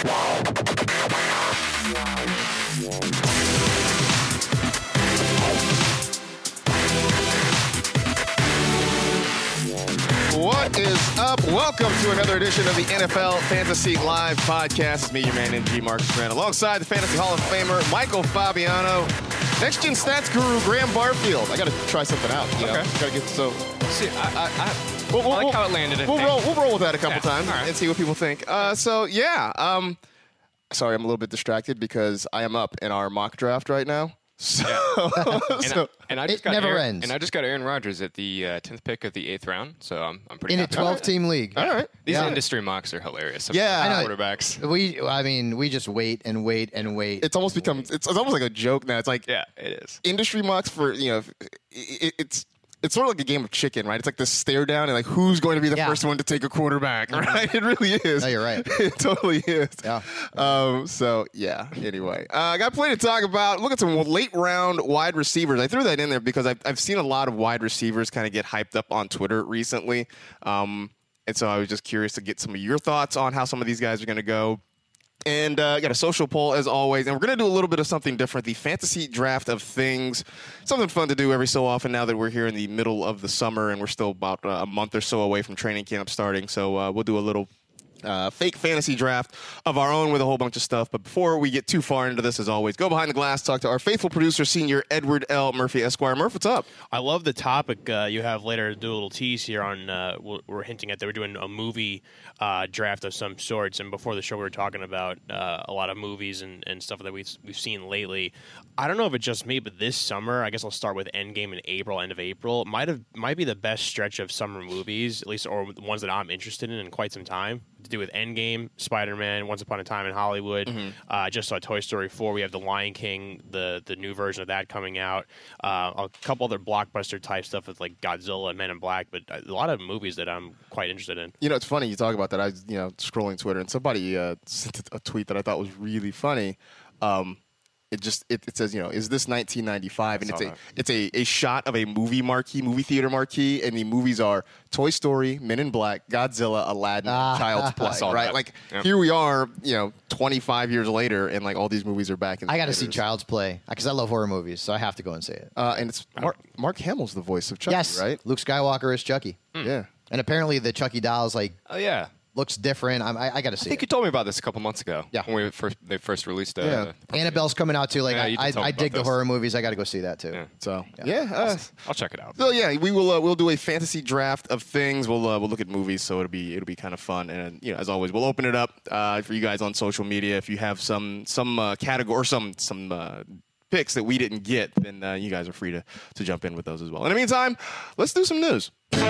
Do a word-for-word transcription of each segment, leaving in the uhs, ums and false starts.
What is up? Welcome to another edition of the N F L Fantasy Live podcast. It's me, your man, M G Marcus Grant, alongside the Fantasy Hall of Famer, Michael Fabiano, Next Gen Stats Guru, Graham Barfield. I got to try something out. You know? Okay. Got to get so. See, I, I, I, We'll, we'll, I like we'll, how it landed. We'll roll, we'll roll with that a couple yeah. times All right. and see what people think. Uh, so, yeah. Um, sorry, I'm a little bit distracted because I am up in our mock draft right now. So, yeah. and, so I, and I just it got never Aaron, ends. And I just got Aaron Rodgers at the uh, tenth pick of the eighth round, so I'm, I'm pretty in a happy. twelve-team league. all right. These Yeah. industry mocks are hilarious. Yeah. I know. Quarterbacks. We, I mean, we just wait and wait and wait. It's almost become, it's, it's almost like a joke now. It's like Yeah, it is. industry mocks for, you know, it, it's, it's sort of like a game of chicken, right? It's like this stare down and like who's going to be the Yeah. first one to take a quarterback, right? It really is. No, you're right. It totally is. Yeah. Um, so, yeah, anyway. Uh, I got plenty to talk about. Look at some late round wide receivers. I threw that in there because I've, I've seen a lot of wide receivers kind of get hyped up on Twitter recently. Um, and so I was just curious to get some of your thoughts on how some of these guys are going to go. And uh, got a social poll as always, and we're going to do a little bit of something different, the fantasy draft of things, something fun to do every so often now that we're here in the middle of the summer and we're still about uh, a month or so away from training camp starting. So uh, we'll do a little uh, fake fantasy draft of our own with a whole bunch of stuff. But before we get too far into this, as always, go behind the glass, talk to our faithful producer, Senior Edward L. Murphy, Esquire. Murph, what's up? I love the topic uh, you have later. Do a little tease here on. Uh, we're hinting at that we're doing a movie uh, draft of some sorts, and before the show we were talking about uh, a lot of movies and, and stuff that we've we've seen lately. I don't know if it's just me, but this summer, I guess I'll start with Endgame in April, end of April. Might have might be the best stretch of summer movies, at least, or the ones that I'm interested in in quite some time. To do with Endgame, Spider-Man, Once Upon a Time in Hollywood. Mm-hmm. Uh, just saw Toy Story four. We have The Lion King, the the new version of that coming out. Uh, a couple other blockbuster type stuff with like Godzilla and Men in Black, but a lot of movies that I'm quite interested in. You know, it's funny you talk about that. I was, you know, scrolling Twitter, and somebody uh, sent a tweet that I thought was really funny. Um, It just it, it says, you know, is this nineteen ninety-five? And it's a that. it's a, a shot of a movie marquee, movie theater marquee, and the movies are Toy Story, Men in Black, Godzilla, Aladdin, Ah. Child's Play. saw Right? that. Like Yep. here we are, you know, twenty-five years later, and like all these movies are back in the I got to see theaters. Child's Play because I love horror movies, so I have to go and see it. Uh, and it's Mark, Mark Hamill's the voice of Chucky, yes, right? Luke Skywalker is Chucky, Yeah. and apparently the Chucky dolls like Oh yeah. looks different. I'm, I, I got to I see think it. you told me about this a couple months ago. Yeah. When we first they first released. Uh, Yeah. Annabelle's coming out too. Like Yeah, you did I, tell I, me I about dig the this. horror movies. I got to go see that too. Yeah. So Yeah. yeah. uh, I'll check it out. So yeah, we will uh, we'll do a fantasy draft of things. We'll uh, we'll look at movies, so it'll be it'll be kind of fun. And you know, as always, we'll open it up uh, for you guys on social media. If you have some some uh, category or some some uh, picks that we didn't get, then uh, you guys are free to to jump in with those as well. In the meantime, let's do some news.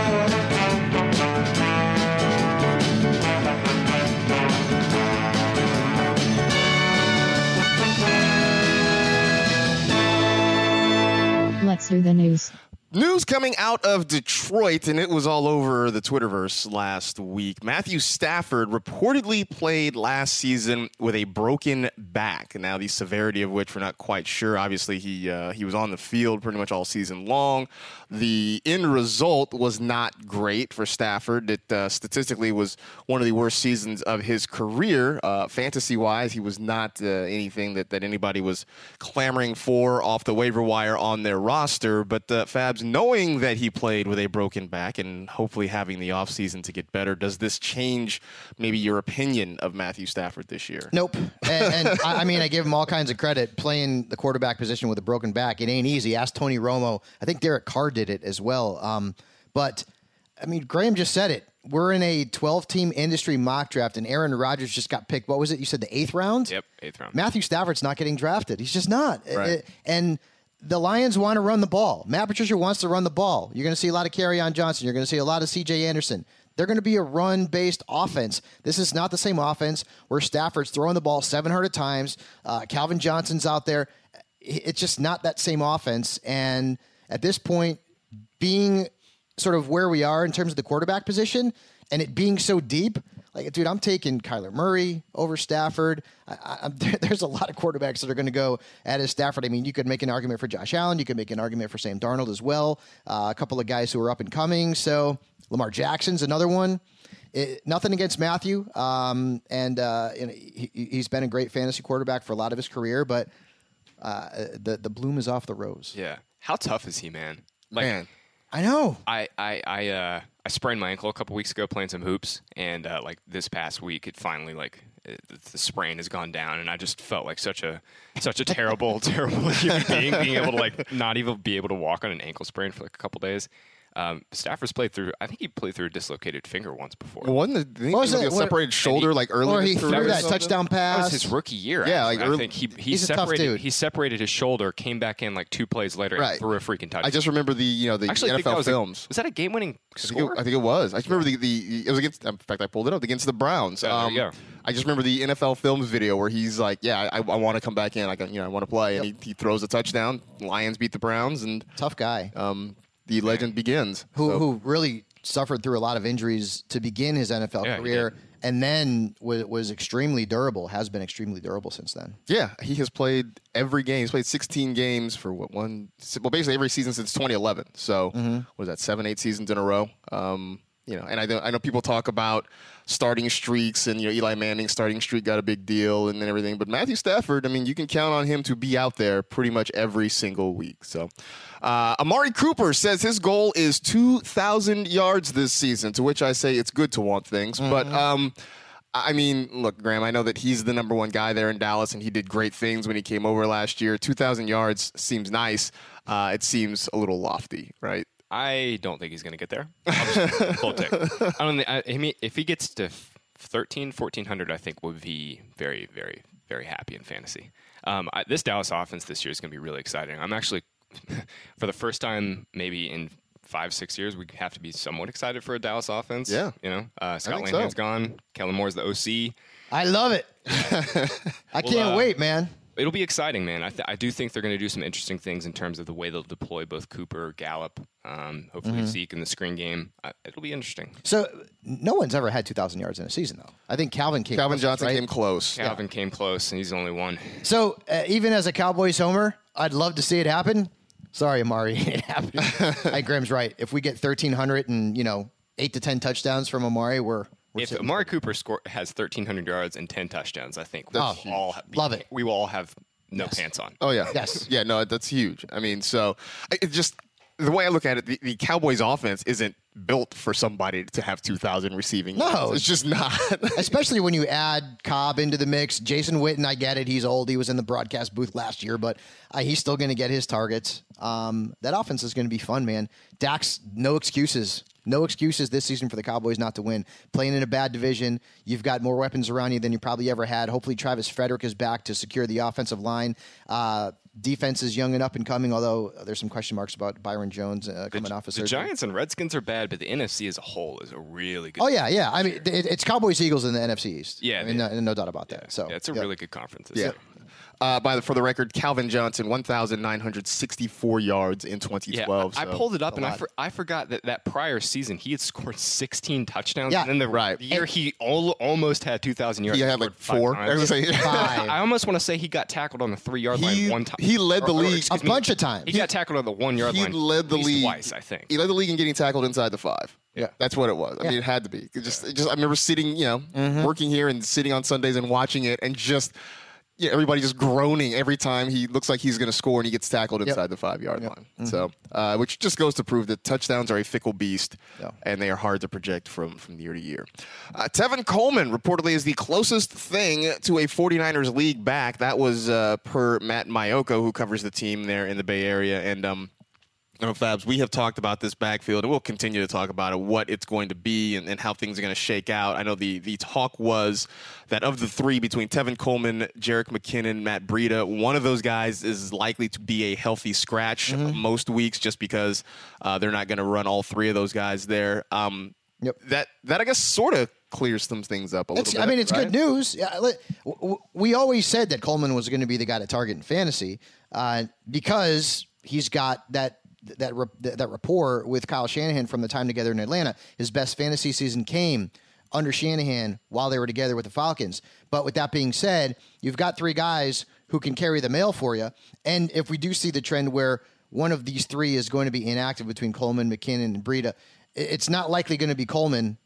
Let's do the news. News coming out of Detroit, and it was all over the Twitterverse last week. Matthew Stafford reportedly played last season with a broken back. Now, the severity of which we're not quite sure. Obviously, he uh, he was on the field pretty much all season long. The end result was not great for Stafford. It uh, statistically was one of the worst seasons of his career. Uh, fantasy-wise, he was not uh, anything that, that anybody was clamoring for off the waiver wire on their roster. But uh, Fabs, knowing that he played with a broken back and hopefully having the offseason to get better, does this change maybe your opinion of Matthew Stafford this year? Nope. And, and I, I mean, I give him all kinds of credit. Playing the quarterback position with a broken back, it ain't easy. Ask Tony Romo. I think Derek Carr did it as well. Um, but, I mean, Graham just said it. We're in a twelve-team industry mock draft, and Aaron Rodgers just got picked. What was it? You said the eighth round? Yep, eighth round. Matthew Stafford's not getting drafted. He's just not. Right. It- and the Lions want to run the ball. Matt Patricia wants to run the ball. You're going to see a lot of Kerryon Johnson. You're going to see a lot of C J Anderson. They're going to be a run-based offense. This is not the same offense where Stafford's throwing the ball seven hundred times. Uh, Calvin Johnson's out there. It's just not that same offense. And at this point, being sort of where we are in terms of the quarterback position and it being so deep, like, dude, I'm taking Kyler Murray over Stafford. I, I, I'm, there's a lot of quarterbacks that are going to go at his Stafford. I mean, you could make an argument for Josh Allen. You could make an argument for Sam Darnold as well. Uh, a couple of guys who are up and coming. So Lamar Jackson's another one. it, nothing against Matthew, um, and, uh, and he, he's been a great fantasy quarterback for a lot of his career, but uh, the the bloom is off the rose. Yeah. How tough is he, man? Like, Man. I know. I I I uh I sprained my ankle a couple weeks ago playing some hoops, and uh, like this past week, it finally like it, the sprain has gone down, and I just felt like such a such a terrible terrible human being being able to like not even be able to walk on an ankle sprain for like a couple days. Um, Stafford's played through. I think he played through a dislocated finger once before. Wasn't it, I think Was it was it? a separated What- shoulder he- like earlier? Or in he his threw career or that something? touchdown That pass. was his rookie year. Yeah, actually. like I early- think he he He's a tough separated dude. he separated his shoulder, came back in like two plays later, Right. and threw a freaking touchdown. I just remember the you know the actually N think F L that was films. A, was that a game-winning I think, score? it, I think it was. I just remember the, the it was against. In fact, I pulled it up against the Browns. Yeah, there um, you go. I just remember the N F L films video where he's like, "Yeah, I, I want to come back in. I got, you know I want to play," and he, he throws a touchdown. Lions beat the Browns, and Tough guy. um, the legend begins. who So- who really suffered through a lot of injuries to begin his N F L Yeah, he career, did. and then was, was extremely durable. Has been extremely durable since then. Yeah, he has played every game. He's played sixteen games for what one? Well, basically every season since twenty eleven. So Mm-hmm. what was that seven, eight seasons in a row? Um, you know, and I know I know people talk about starting streaks, and you know Eli Manning's starting streak got a big deal and then everything. But Matthew Stafford, I mean, you can count on him to be out there pretty much every single week. So uh, Amari Cooper says his goal is two thousand yards this season. To which I say it's good to want things, but. Um, I mean, look, Graham, I know that he's the number one guy there in Dallas, and he did great things when he came over last year. two thousand yards seems nice. Uh, it seems a little lofty, right? I don't think he's going to get there. I'll just full take. I don't think. I, I mean, if he gets to thirteen, fourteen hundred, I think we'll be very, very, very happy in fantasy. Um, I, this Dallas offense this year is going to be really exciting. I'm actually, for the first time, maybe in five, six years, we have to be somewhat excited for a Dallas offense. Yeah. you know, uh, Scott think Linehan's so. gone. Kellen Moore's the O C. I love it. I can't uh, wait, man. It'll be exciting, man. I, th- I do think they're going to do some interesting things in terms of the way they'll deploy both Cooper, Gallup, um, hopefully Mm-hmm. Zeke in the screen game. Uh, it'll be interesting. So no one's ever had two thousand yards in a season, though. I think Calvin came. Calvin close, Johnson right? came close. Calvin came close, and he's the only one. So uh, even as a Cowboys homer, I'd love to see it happen. Sorry, Amari, it happened. Hey, Graham's right. If we get thirteen hundred and you know eight to ten touchdowns from Amari, we're we're If sitting- Amari Cooper score, has thirteen hundred yards and ten touchdowns, I think we'll That's all ha- Love it. We will all have no pants on. Oh yeah. Yes. Yeah. No, that's huge. I mean, so I- it just the way I look at it, the, the Cowboys' offense isn't built for somebody to have two thousand receiving. No. yards. It's just not. Especially when you add Cobb into the mix. Jason Witten, I get it. He's old. He was in the broadcast booth last year, but uh, he's still going to get his targets. Um, that offense is going to be fun, man. Dax, no excuses. No excuses this season for the Cowboys not to win. Playing in a bad division, you've got more weapons around you than you probably ever had. Hopefully Travis Frederick is back to secure the offensive line. Uh, defense is young and up and coming, although there's some question marks about Byron Jones uh, coming off of The surgery. Giants and Redskins are bad, but the N F C as a whole is a really good. Oh, yeah, yeah. I mean, it, it's Cowboys Eagles in the N F C East. Yeah, I mean, they- no, no doubt about that. So yeah, it's a yeah. really good conference. This Yeah. year. Uh, by the, for the record, Calvin Johnson, one thousand nine hundred sixty-four yards in twenty twelve. Yeah, I, I so- pulled it up a and I, lot. for, I forgot that that prior season he had scored sixteen touchdowns. Yeah. and then the, Right. the year he al- almost had two thousand yards. He had scored like five four. times. I was gonna say- Five. I almost want to say he got tackled on the three yard line He- one time. he led the Or- or, league- excuse A me, bunch of times. He got tackled on the one yard He line. led the at least league twice, I think. He led the league in getting tackled inside the five. Yeah. That's what it was. I Yeah. mean, it had to be. It just, it just. I remember sitting, you know, Mm-hmm. working here and sitting on Sundays and watching it, and just, yeah, everybody just groaning every time he looks like he's going to score and he gets tackled inside the five yard line. So, uh, which just goes to prove that touchdowns are a fickle beast, Yeah. and they are hard to project from from year to year. Uh, Tevin Coleman reportedly is the closest thing to a 49ers league back. That was uh, per Matt Mayoko, who covers the team there in the Bay Area, and um. You know, Fabs, we have talked about this backfield, and we'll continue to talk about it, what it's going to be and, and how things are going to shake out. I know the the talk was that of the three between Tevin Coleman, Jerick McKinnon, Matt Breida, one of those guys is likely to be a healthy scratch most weeks just because uh, they're not going to run all three of those guys there. Um, Yep. That, that I guess, sort of clears some things up a little It's, bit. I mean, it's right? good news. Yeah, li- w- w- we always said that Coleman was going to be the guy to target in fantasy uh, because he's got that that rap- that rapport with Kyle Shanahan from the time together in Atlanta. His best fantasy season came under Shanahan while they were together with the Falcons. But with that being said, you've got three guys who can carry the mail for you. And if we do see the trend where one of these three is going to be inactive between Coleman, McKinnon, and Breida, i- it's not likely going to be Coleman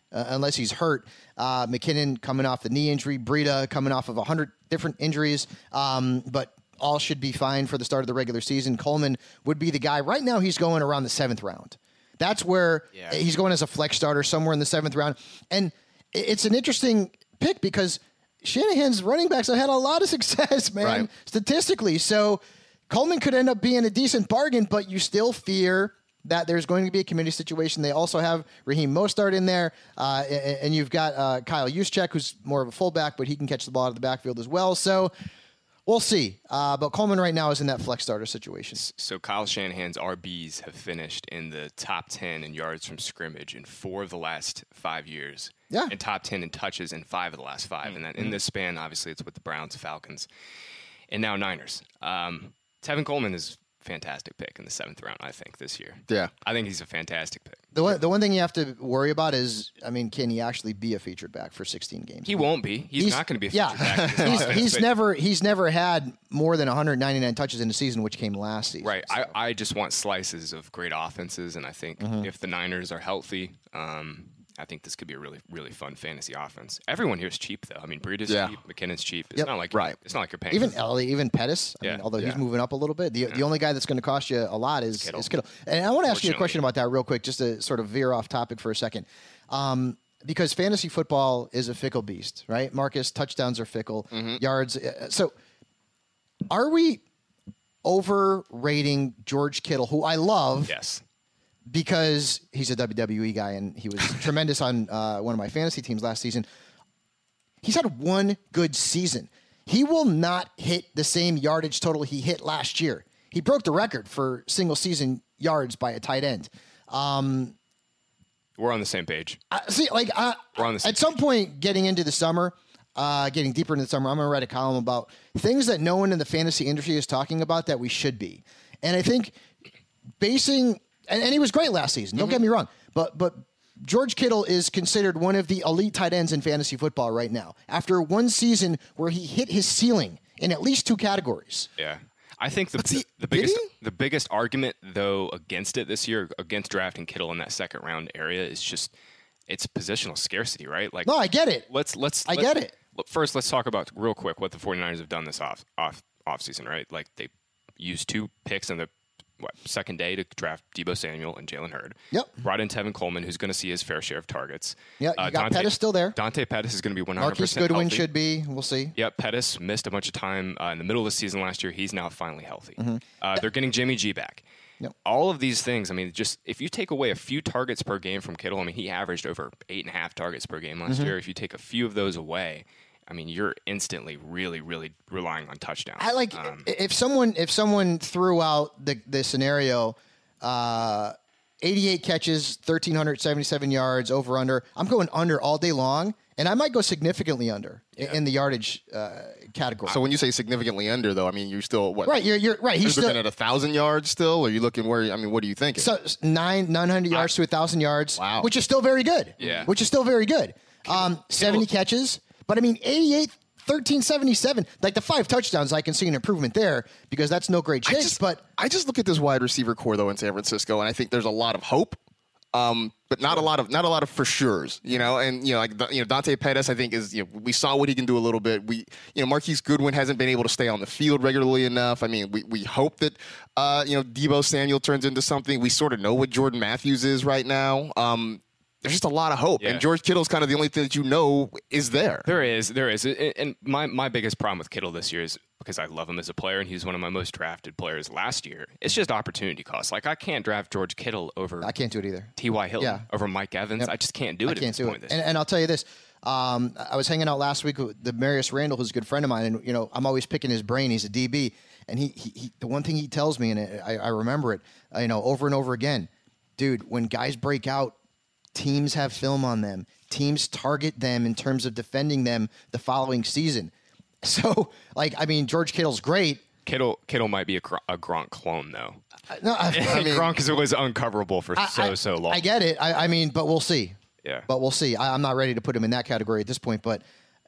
uh, unless he's hurt. Uh, McKinnon coming off the knee injury, Breida coming off of a hundred different injuries, um, but all should be fine for the start of the regular season. Coleman would be the guy. Right now, he's going around the seventh round. That's where yeah. he's going as a flex starter somewhere in the seventh round. And it's an interesting pick because Shanahan's running backs have had a lot of success, man, right. statistically. So Coleman could end up being a decent bargain, but you still fear that there's going to be a committee situation. They also have Raheem Mostert in there, uh, and, and you've got uh, Kyle Juszczyk, who's more of a fullback, but he can catch the ball out of the backfield as well. So we'll see. Uh, but Coleman right now is in that flex starter situation. So Kyle Shanahan's R Bs have finished in the top ten in yards from scrimmage in four of the last five years. Yeah. And top ten in touches in five of the last five. Mm-hmm. And then in this span, obviously, it's with the Browns, Falcons, and now Niners. Um, Tevin Coleman is a fantastic pick in the seventh round, I think, this year. Yeah. I think he's a fantastic pick. The one, the one thing you have to worry about is, I mean, can he actually be a featured back for sixteen games? He won't be. He's, he's not going to be a yeah. featured back. In this he's offense, he's but- never he's never had more than one hundred ninety-nine touches in a season, which came last season. Right. So. I, I just want slices of great offenses, and I think Mm-hmm. if the Niners are healthy, um, I think this could be a really, really fun fantasy offense. Everyone here is cheap, though. I mean, Breida's Yeah. cheap, McKinnon's cheap. It's Yep. not like Right. It's not like you're paying. Even for- Ellie, even Pettis. I Yeah. mean, although Yeah. he's moving up a little bit, the the only guy that's going to cost you a lot is Kittle. is Kittle. And I want to ask you a Fortunately. question about that real quick, just to sort of veer off topic for a second, um, because fantasy football is a fickle beast, right? Marcus, touchdowns are fickle, Mm-hmm. yards. uh, So, are we overrating George Kittle, who I love? yes. Because he's a W W E guy and he was tremendous on uh, one of my fantasy teams last season. He's had one good season. He will not hit the same yardage total he hit last year. He broke the record for single season yards by a tight end. Um, We're on the same page. I, see, like uh, We're on the same at some point, getting into the summer, uh, getting deeper into the summer, I'm going to write a column about things that no one in the fantasy industry is talking about that we should be. And I think basing. And, and he was great last season. Don't Mm-hmm. get me wrong. But but George Kittle is considered one of the elite tight ends in fantasy football right now. After one season where he hit his ceiling in at least two categories. Yeah. I think the, he- the, the did biggest he? the biggest argument though against it this year, against drafting Kittle in that second round area, is just it's positional scarcity, right? Like No, I get it. let's let's I let's- get it. look, First, let's talk about real quick what the 49ers have done this off off off season, right? Like they used two picks in the what, second day to draft Deebo Samuel and Jalen Hurd. Yep. Brought in Tevin Coleman, who's going to see his fair share of targets. Yeah, you got Pettis still there. Dante Pettis is going to be one hundred Marquise percent Goodwin healthy. should be. We'll see. Yep, Pettis missed a bunch of time uh, in the middle of the season last year. He's now finally healthy. Uh, they're getting Jimmy G back. Yep. All of these things, I mean, just if you take away a few targets per game from Kittle, I mean, he averaged over eight and a half targets per game last year. If you take a few of those away, I mean, you're instantly really, really relying on touchdowns. I like Um, if someone if someone threw out the the scenario, uh, eighty-eight catches, one thousand three hundred seventy-seven yards, over under. I'm going under all day long, and I might go significantly under in, in the yardage uh, category. So when you say significantly under, though, I mean you're still what? right, you're you're right. You're He's looking still at a thousand yards still, or are you looking where? I mean, what are you thinking? so nine nine hundred yards to a thousand yards. Wow. which is still very good. Yeah. which is still very good. Um, seventy catches, but I mean eighty-eight. thirteen seventy-seven, like the five touchdowns, I can see an improvement there because that's no great I chase. just, but I just look at this wide receiver core though in San Francisco, and I think there's a lot of hope, um, but not a lot of not a lot of for sures, you know. And you know, like you know, Dante Pettis, I think is you know we saw what he can do a little bit. We you know Marquise Goodwin hasn't been able to stay on the field regularly enough. I mean, we we hope that uh, you know Deebo Samuel turns into something. We sort of know what Jordan Matthews is right now. Um, There's just a lot of hope, Yeah. and George Kittle's kind of the only thing that you know is there. There is, there is, and and my my biggest problem with Kittle this year is because I love him as a player, and he's one of my most drafted players last year. It's just opportunity cost. Like I can't draft George Kittle over I can't do it either. T Y Hilton, Yeah. over Mike Evans. Yep. I just can't do it I at can't this do point. it. This And, and I'll tell you this. Um, I was hanging out last week with the Marius Randall, who's a good friend of mine, and you know I'm always picking his brain. He's a D B, and he, he, he the one thing he tells me, and I, I remember it, uh, you know, over and over again, dude. When guys break out, teams have film on them. Teams target them in terms of defending them the following season. So, like, I mean, George Kittle's great. Kittle Kittle might be a, Gr- a Gronk clone though. No, I, I mean, Gronk is always uncoverable for I- so I- so long. I get it. I, I mean, but we'll see. Yeah. But we'll see. I, I'm not ready to put him in that category at this point, but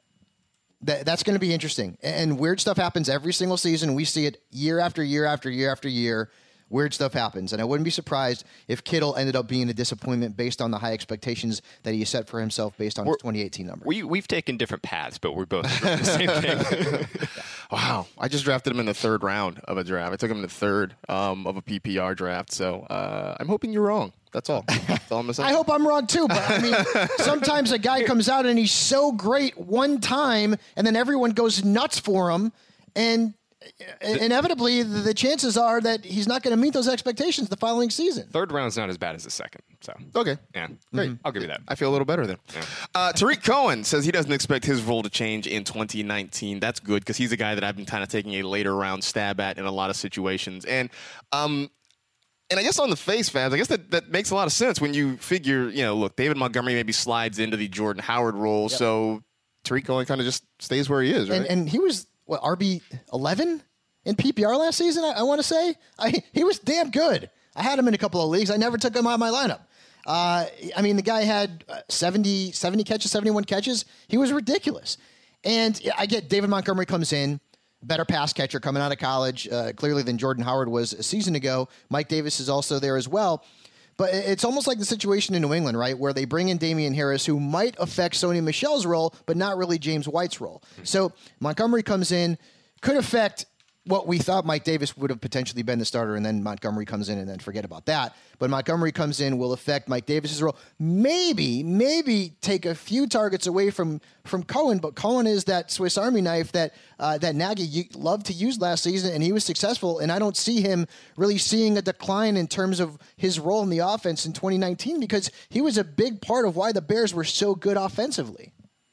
th- that's going to be interesting. And weird stuff happens every single season. We see it year after year after year after year weird stuff happens. And I wouldn't be surprised if Kittle ended up being a disappointment based on the high expectations that he set for himself based on We're, his twenty eighteen number. We, we've taken different paths, but we're both doing the same thing. Wow. I just drafted him in the third round of a draft. I took him in the third um, of a P P R draft. So uh, I'm hoping you're wrong. That's all. That's all I'm saying. I hope I'm wrong too, but I mean, sometimes a guy comes out and he's so great one time, and then everyone goes nuts for him, and inevitably the chances are that he's not going to meet those expectations the following season. Third round's not as bad as the second. So Okay. yeah, Great. I'll give you that. I feel a little better then. Yeah. Uh, Tariq Cohen says he doesn't expect his role to change in twenty nineteen. That's good because he's a guy that I've been kind of taking a later round stab at in a lot of situations. And um, and I guess on the face, Fabs, I guess that, that makes a lot of sense when you figure, you know, look, David Montgomery maybe slides into the Jordan Howard role, Yep. so Tariq Cohen kind of just stays where he is, right? And, and he was, what, R B eleven in P P R last season, I, I want to say? I, he was damn good. I had him in a couple of leagues. I never took him out of my lineup. Uh, I mean, the guy had seventy, seventy catches, seventy-one catches. He was ridiculous. And I get David Montgomery comes in, better pass catcher coming out of college, uh, clearly than Jordan Howard was a season ago. Mike Davis is also there as well. But it's almost like the situation in New England, right, where they bring in Damian Harris, who might affect Sony Michel's role, but not really James White's role. Mm-hmm. So Montgomery comes in, could affect what we thought Mike Davis would have potentially been the starter, and then Montgomery comes in, and then forget about that. But Montgomery comes in, will affect Mike Davis's role. Maybe, maybe take a few targets away from from Cohen, but Cohen is that Swiss Army knife that uh, that Nagy loved to use last season, and he was successful. And I don't see him really seeing a decline in terms of his role in the offense in twenty nineteen because he was a big part of why the Bears were so good offensively.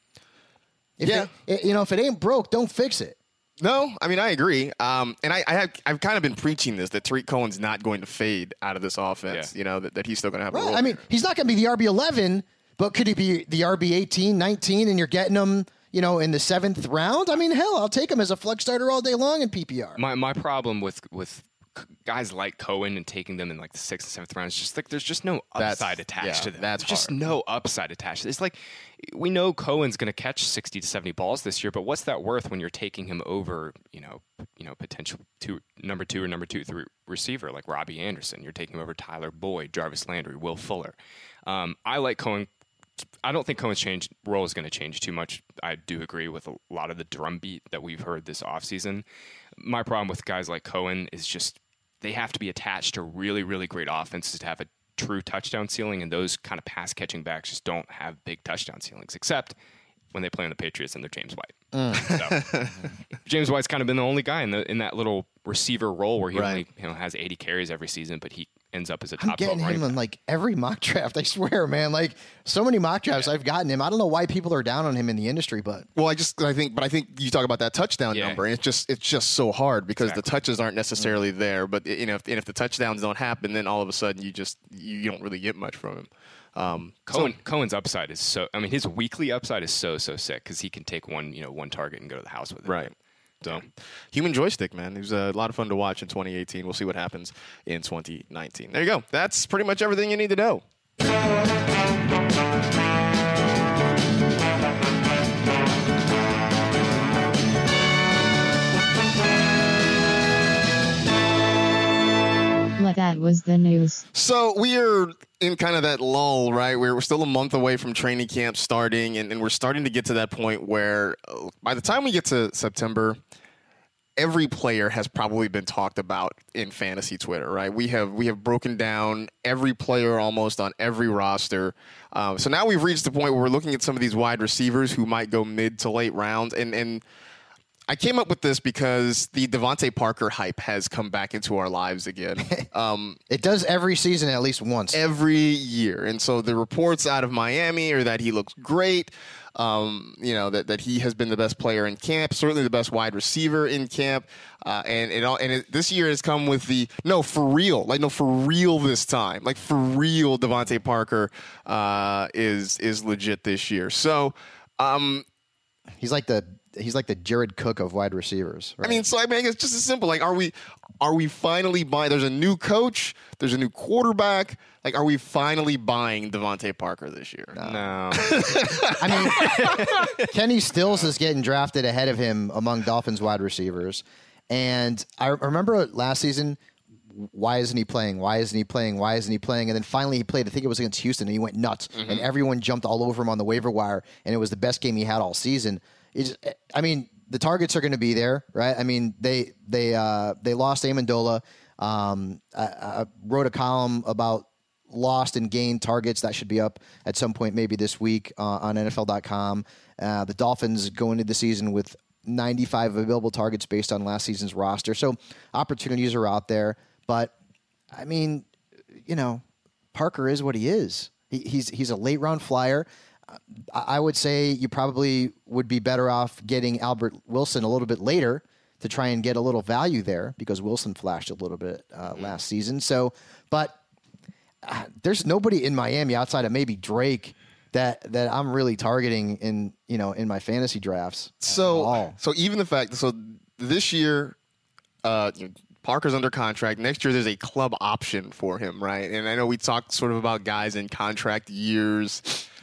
If Yeah. it, you know, if it ain't broke, don't fix it. No, I mean I agree, um, and I, I have I've kind of been preaching this that Tariq Cohen's not going to fade out of this offense. Yeah. You know that, that he's still going to have a Right. role. I mean, he's not going to be the R B eleven, but could he be the R B eighteen, nineteen, and you're getting him, you know, in the seventh round? I mean, hell, I'll take him as a flex starter all day long in P P R. My my problem with with guys like Cohen and taking them in like the sixth and seventh round is just like there's just no That's- upside attached yeah, to them. that's There's just hard. no upside attached. It's like we know Cohen's going to catch sixty to seventy balls this year, but what's that worth when you're taking him over, you know, you know, potential two number two or number two three receiver like Robbie Anderson? You're taking him over Tyler Boyd, Jarvis Landry, Will Fuller. Um, I like Cohen. I don't think Cohen's change role is going to change too much. I do agree with a lot of the drumbeat that we've heard this offseason. My problem with guys like Cohen is just they have to be attached to really, really great offenses to have a true touchdown ceiling, and those kind of pass-catching backs just don't have big touchdown ceilings, except when they play on the Patriots and they're James White. Mm. So, James White's kind of been the only guy in the in that little receiver role where he Right. only you know has eighty carries every season, but he ends up as a I'm top getting twelve him running in back. like every mock draft. I swear, man. Like so many mock drafts I've gotten him. I don't know why people are down on him in the industry, but Well, I just I think, but I think you talk about that touchdown Yeah. number, and it's just it's just so hard because the Exactly. touches aren't necessarily there. But you know, if, and if the touchdowns don't happen, then all of a sudden you just you, you don't really get much from him. Um, Cohen Cohen's upside is so. I mean, his weekly upside is so so sick because he can take one you know one target and go to the house with it. Right. So, human joystick, man. It was a lot of fun to watch in twenty eighteen. We'll see what happens in twenty nineteen. There you go. That's pretty much everything you need to know. Well, that was the news. So we are in kind of that lull, right? We're, we're still a month away from training camp starting, and, and we're starting to get to that point where uh, by the time we get to September, every player has probably been talked about in fantasy Twitter, right? We have we have broken down every player almost on every roster. Um, so now we've reached the point where we're looking at some of these wide receivers who might go mid to late rounds, and and I came up with this because the Devontae Parker hype has come back into our lives again. Um, it does every season at least once. every year. And so the reports out of Miami are that he looks great, um, you know, that, that he has been the best player in camp, certainly the best wide receiver in camp. Uh, and it all, and it, this year has come with the, no, for real, like, no, for real this time. Like, for real, Devontae Parker uh, is is legit this year. So, um, He's like the he's like the Jared Cook of wide receivers. Right? I mean, so I mean, it's just as simple. Like, are we, are we finally buying? There's a new coach. There's a new quarterback. Like, are we finally buying Devontae Parker this year? No. I mean, Kenny Stills is getting drafted ahead of him among Dolphins wide receivers. And I remember last season why isn't he playing? Why isn't he playing? Why isn't he playing? And then finally he played. I think it was against Houston, and he went nuts. Mm-hmm. And everyone jumped all over him on the waiver wire, and it was the best game he had all season. It's, I mean, the targets are going to be there, right? I mean, they they uh, they lost Amendola. Um, I, I wrote a column about lost and gained targets that should be up at some point, maybe this week uh, on N F L dot com. Uh, the Dolphins go into the season with ninety-five available targets based on last season's roster. So opportunities are out there. But, I mean, you know, Parker is what he is. He, he's he's a late-round flyer. I would say you probably would be better off getting Albert Wilson a little bit later to try and get a little value there because Wilson flashed a little bit uh, last season. So, but uh, there's nobody in Miami outside of maybe Drake that that I'm really targeting in you know in my fantasy drafts. So, so even the fact so this year, uh, you know, Parker's under contract. Next year, there's a club option for him, right? And I know we talked sort of about guys in contract years.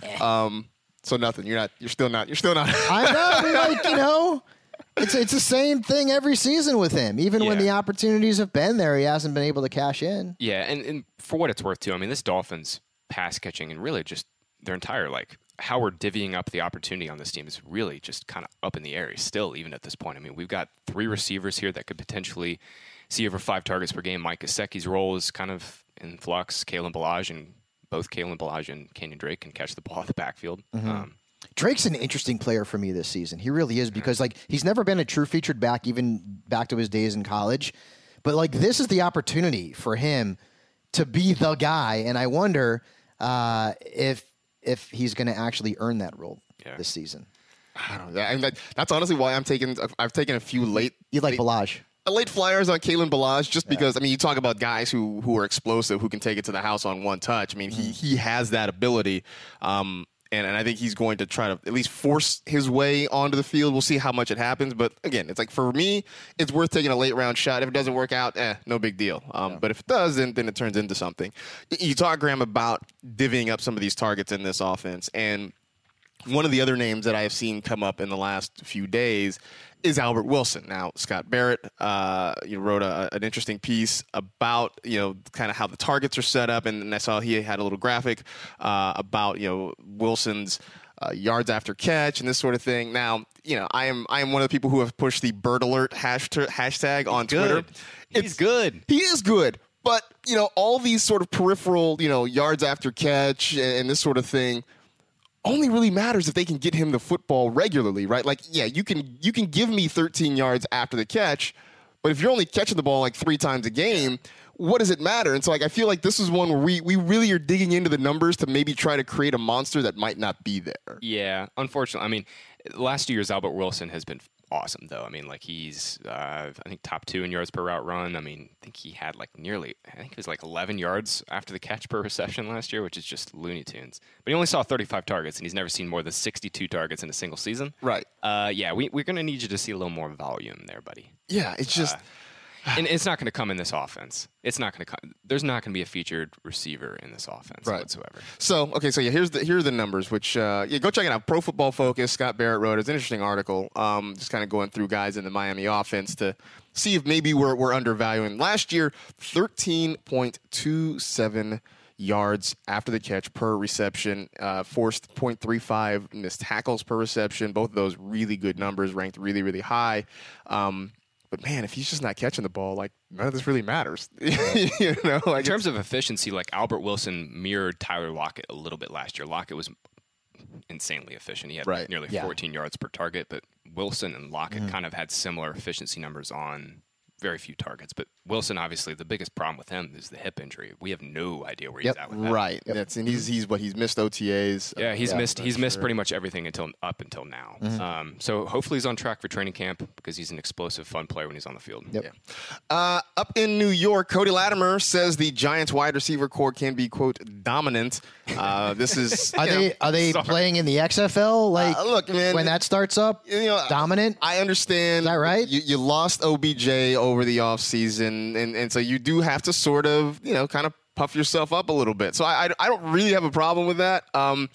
Um, so nothing. You're not. You're still not. You're still not. I know. Like you know, it's it's the same thing every season with him. Even Yeah. when the opportunities have been there, he hasn't been able to cash in. Yeah, and, and for what it's worth, too, I mean, this Dolphins pass catching and really just their entire, like, how we're divvying up the opportunity on this team is really just kind of up in the air still, even at this point. I mean, we've got three receivers here that could potentially see over five targets per game. Mike Gesicki's role is kind of in flux. Kalen Ballage and both Kalen Ballage and Kenyon Drake can catch the ball at the backfield. Mm-hmm. Um, Drake's an interesting player for me this season. He really is because like he's never been a true featured back, even back to his days in college. But like this is the opportunity for him to be the guy, and I wonder uh, if if he's going to actually earn that role Yeah. this season. I don't know. And that, that's honestly why I'm taking. I've taken a few late. You like late, Ballage? late flyers on Kalen Ballage just because I mean you talk about guys who who are explosive who can take it to the house on one touch. I mean he he has that ability. Um, And, and I think he's going to try to at least force his way onto the field. We'll see how much it happens. But again, it's like for me, it's worth taking a late round shot. If it doesn't work out, eh, no big deal. Um, yeah. But if it does, then, then it turns into something. You talk, Graham, about divvying up some of these targets in this offense. And one of the other names that I have seen come up in the last few days is Albert Wilson. Now, Scott Barrett, uh, you wrote a, an interesting piece about, you know, kind of how the targets are set up. And, and I saw he had a little graphic uh, about, you know, Wilson's uh, yards after catch and this sort of thing. Now, you know, I am I am one of the people who have pushed the bird alert hashtag, hashtag on good. Twitter. He's It's good. He is good. But, you know, all these sort of peripheral, you know, yards after catch and, and this sort of thing only really matters if they can get him the football regularly, right? Like, yeah, you can you can give me thirteen yards after the catch, but if you're only catching the ball like three times a game, what does it matter? And so, like, I feel like this is one where we we really are digging into the numbers to maybe try to create a monster that might not be there. Yeah, unfortunately. I mean, last year's Albert Wilson has been awesome, though. I mean, like, he's, uh, I think, top two in yards per route run. I mean, I think he had, like, nearly, I think it was, like, eleven yards after the catch per reception last year, which is just Looney Tunes. But he only saw thirty-five targets, and he's never seen more than sixty-two targets in a single season. Right. Uh, yeah, we, we're going to need you to see a little more volume there, buddy. Yeah, it's just... Uh, and it's not going to come in this offense. It's not going to come. There's not going to be a featured receiver in this offense Right. whatsoever. So, okay, so yeah, here's the here are the numbers, which uh, yeah, go check it out. Pro Football Focus, Scott Barrett wrote. It's an interesting article, um, just kind of going through guys in the Miami offense to see if maybe we're we're undervaluing. Last year, thirteen point two seven yards after the catch per reception, uh, forced zero point three five missed tackles per reception. Both of those really good numbers, ranked really, really high. Um, But man, if he's just not catching the ball, like none of this really matters. you know, like In terms of efficiency, like Albert Wilson mirrored Tyler Lockett a little bit last year. Lockett was insanely efficient. He had Right. nearly Yeah. fourteen yards per target, but Wilson and Lockett kind of had similar efficiency numbers on very few targets. But Wilson, obviously, the biggest problem with him is the hip injury. We have no idea where Yep. he's at with that. right. That's and he's he's what he's missed O T As. Yeah, he's Yeah, missed. He's that's missed sure. pretty much everything until up until now. Um, so hopefully he's on track for training camp because he's an explosive, fun player when he's on the field. Yep. Yeah. Uh, up in New York, Cody Latimer says the Giants wide receiver core can be, quote, dominant. Uh, this is Are you know, they are they sorry. playing in the X F L? Like, Uh, look, man, when that starts up, you know, dominant. I understand. Is that right? You, you lost O B J over the offseason, and, and so you do have to sort of, you know, kind of puff yourself up a little bit. So I, I, I don't really have a problem with that. Um,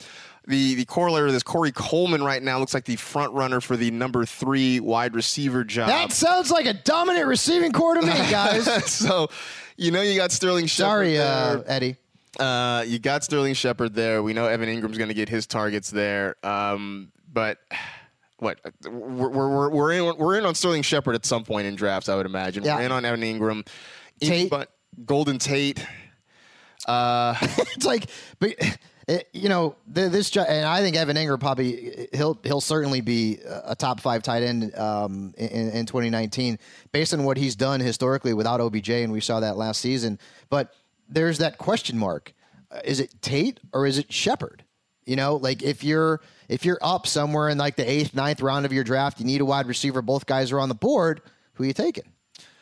the the corollary of this, Corey Coleman right now looks like the front runner for the number three wide receiver job. That sounds like a dominant receiving core to me, guys. So, you know, you got Sterling Shepard. Sorry, there. uh, Eddie. Uh, you got Sterling Shepard there. We know Evan Ingram's going to get his targets there. Um, but what we're, we're we're in we're in on Sterling Shepard at some point in drafts, I would imagine. Yeah. We're in on Evan Ingram, Tate. but Golden Tate. Uh, It's like, but it, you know, th- this ju- and I think Evan Ingram probably he'll he'll certainly be a top five tight end um, in, in twenty nineteen based on what he's done historically without O B J, and we saw that last season. But there's that question mark: uh, is it Tate or is it Shepard? You know, like if you're if you're up somewhere in like the eighth, ninth round of your draft, you need a wide receiver. Both guys are on the board. Who are you taking?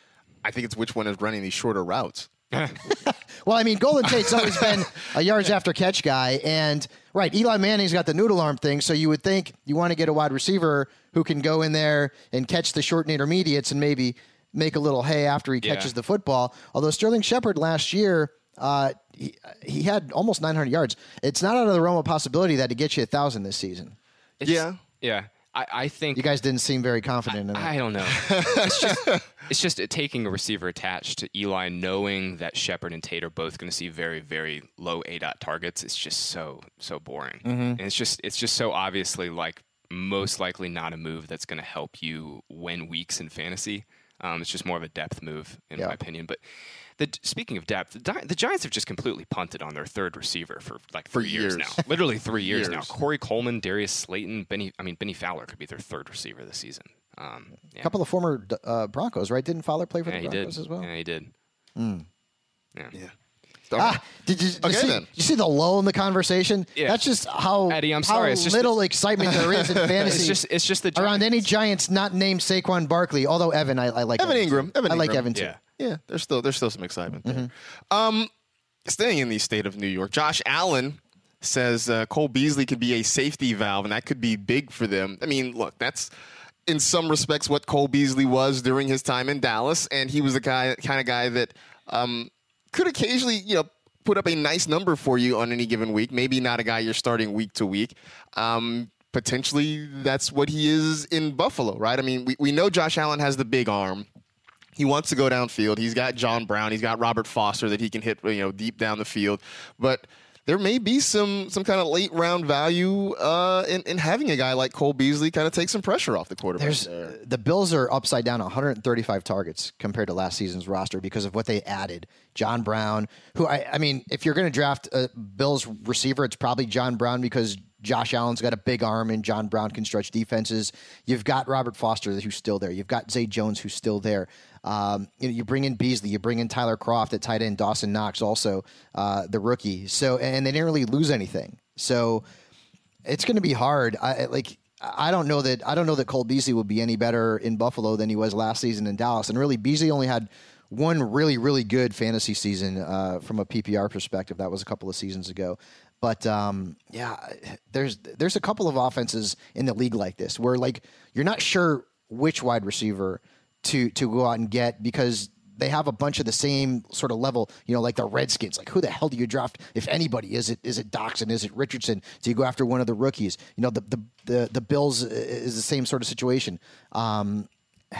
I think it's which one is running these shorter routes. Well, I mean, Golden Tate's always been a yards after catch guy, and right, Eli Manning's got the noodle arm thing, so you would think you want to get a wide receiver who can go in there and catch the short and intermediates and maybe make a little hay after he Yeah. catches the football. Although Sterling Shepard last year, uh, he, he had almost nine hundred yards. It's not out of the realm of possibility that he gets you a thousand this season. It's- Yeah. Yeah. I, I think You guys didn't seem very confident in it. I don't know. It's just, it's just taking a receiver attached to Eli, knowing that Shepard and Tate are both going to see very, very low A DOT targets. It's just so, so boring. Mm-hmm. And it's just, it's just so obviously like most likely not a move that's going to help you win weeks in fantasy. Um, it's just more of a depth move, in Yeah. my opinion. But the, speaking of depth, the, Di- the Giants have just completely punted on their third receiver for like For three years. years. now. Literally three years, now. Years. Corey Coleman, Darius Slayton, Benny. I mean, Benny Fowler could be their third receiver this season. Um, yeah. A couple of former uh, Broncos, right? Didn't Fowler play for Yeah, the he Broncos did. as well? Yeah, he did. Mm. Yeah. Yeah. Ah, did you, did Okay, you see, then. you see the lull in the conversation? Yeah. That's just how, Eddie, I'm how sorry, it's just- little excitement there is in fantasy It's just, it's just the around Giants. any Giants not named Saquon Barkley. Although Evan, I, I like Evan Ingram. Evan I like Ingram. Evan too. Yeah. Yeah, there's still there's still some excitement there. Mm-hmm. Um, staying in the state of New York, Josh Allen says uh, Cole Beasley could be a safety valve, and that could be big for them. I mean, look, that's in some respects what Cole Beasley was during his time in Dallas, and he was the guy, kind of guy that um, could occasionally, you know, put up a nice number for you on any given week. Maybe not a guy you're starting week to week. Um, potentially, that's what he is in Buffalo, right? I mean, we, we know Josh Allen has the big arm. He wants to go downfield. He's got John Brown. He's got Robert Foster that he can hit, you know, deep down the field. But there may be some some kind of late round value uh, in, in having a guy like Cole Beasley kind of take some pressure off the quarterback. There's there. the Bills are upside down one hundred thirty-five targets compared to last season's roster because of what they added. John Brown, who I, I mean, if you're going to draft a Bills receiver, it's probably John Brown because Josh Allen's got a big arm and John Brown can stretch defenses. You've got Robert Foster who's still there. You've got Zay Jones who's still there. Um, you know, you bring in Beasley, you bring in Tyler Croft at tight end, Dawson Knox also uh, the rookie. So and they didn't really lose anything. So it's going to be hard. I like. I don't know that I don't know that Cole Beasley would be any better in Buffalo than he was last season in Dallas. And really, Beasley only had one really, really good fantasy season uh, from a P P R perspective. That was a couple of seasons ago. But um, yeah, there's there's a couple of offenses in the league like this where like you're not sure which wide receiver to to go out and get because they have a bunch of the same sort of level, you know, like the Redskins. Like, who the hell do you draft, if anybody? Is it is it Doxson? Is it Richardson? Do you go after one of the rookies? You know, the the the, the Bills is the same sort of situation. Um,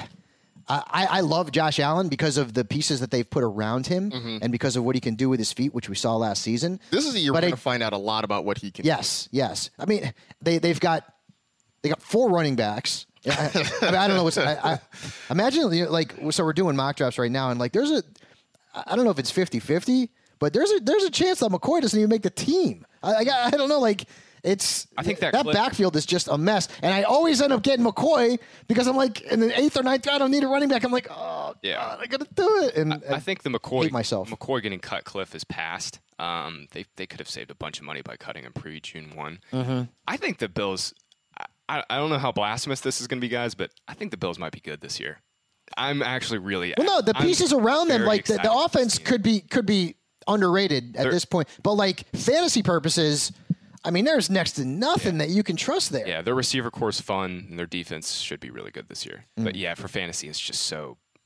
I, I love Josh Allen because of the pieces that they've put around him Mm-hmm. and because of what he can do with his feet, which we saw last season. This is a year But we're I- going to find out a lot about what he can Yes, yes. I mean, they they've got they got four running backs. I, I, mean, I don't know what's. I, I imagine you know, like so we're doing mock drafts right now, and like there's a I don't know if it's fifty-fifty, but there's a there's a chance that McCoy doesn't even make the team. I I, I don't know, like. It's I think that that clip- backfield is just a mess, and I always end up getting McCoy because I'm like in the eighth or ninth round, I don't need a running back. I'm like, oh Yeah. God, I gotta do it. And I think the McCoy hate myself. McCoy getting cut cliff is past. Um, they they could have saved a bunch of money by cutting him pre June one. Mm-hmm. I think the Bills. I, I don't know how blasphemous this is going to be, guys, but I think the Bills might be good this year. I'm actually really well, no, the I'm pieces around them, very like the, excited the for this offense team. could be could be underrated at They're- this point, but like fantasy purposes, I mean, there's next to nothing that you can trust there. Yeah, their receiver core is fun, and their defense should be really good this year. Mm. But yeah, for fantasy, it's just so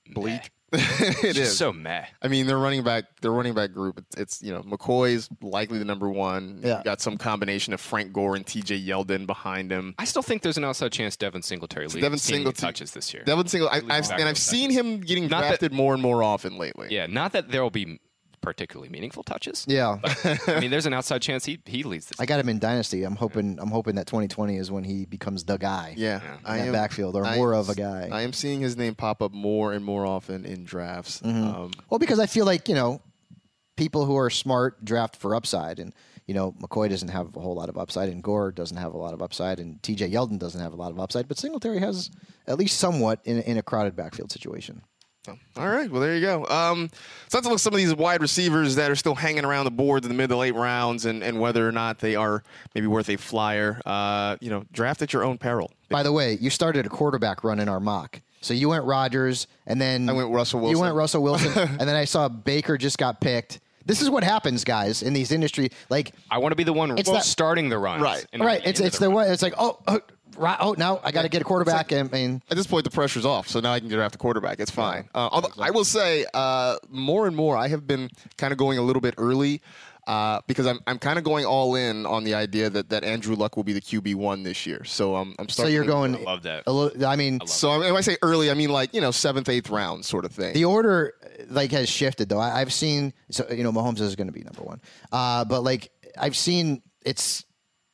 bleak. Meh. it It's is. just so meh. I mean, their running back, their running back group. It's, it's you know McCoy's likely the number one. Yeah. You got some combination of Frank Gore and T J Yeldon behind him. I still think there's an outside chance Devin Singletary leads Devin team in Singletary- touches this year. Devin Single, I, I've, back and I've those seen touches. him getting Not that- drafted more and more often lately. Yeah, not that there will be particularly meaningful touches. Yeah. I mean, there's an outside chance he he leads this. I got him in Dynasty. I'm hoping I'm hoping that twenty twenty is when he becomes the guy. Yeah, Yeah. I in that am backfield, or I more am- of a guy. I am seeing his name pop up more and more often in drafts. Mm-hmm. Um, Well, because I feel like, you know, people who are smart draft for upside. And, you know, McCoy doesn't have a whole lot of upside, and Gore doesn't have a lot of upside, and T J Yeldon doesn't have a lot of upside. But Singletary has at least somewhat in, in a crowded backfield situation. All right, well, there you go. Um, so let's look at some of these wide receivers that are still hanging around the board in the mid to late rounds, and, and whether or not they are maybe worth a flyer. Uh, you know, draft at your own peril. By the way, you started a quarterback run in our mock. So you went Rodgers, and then I went Russell Wilson. You went Russell Wilson, and then I saw Baker just got picked. This is what happens, guys, in these industry. Like, I want to be the one It's that- starting the runs. Right. and not right? the It's end of it's the run. way. It's like, oh, oh, right, oh, now I got to get a quarterback. I mean, At this point, the pressure's off, so now I can draft a quarterback. It's fine. Uh, although I will say, uh, more and more, I have been kind of going a little bit early uh, because I'm I'm kind of going all in on the idea that, that Andrew Luck will be the Q B one this year. So um, I'm so starting. you're to- going. I love that. A little, I mean, So I mean, when I say early, I mean like you know seventh, eighth round sort of thing. the order like has shifted though. I, I've seen, so you know, Mahomes is going to be number one, uh, but like I've seen it's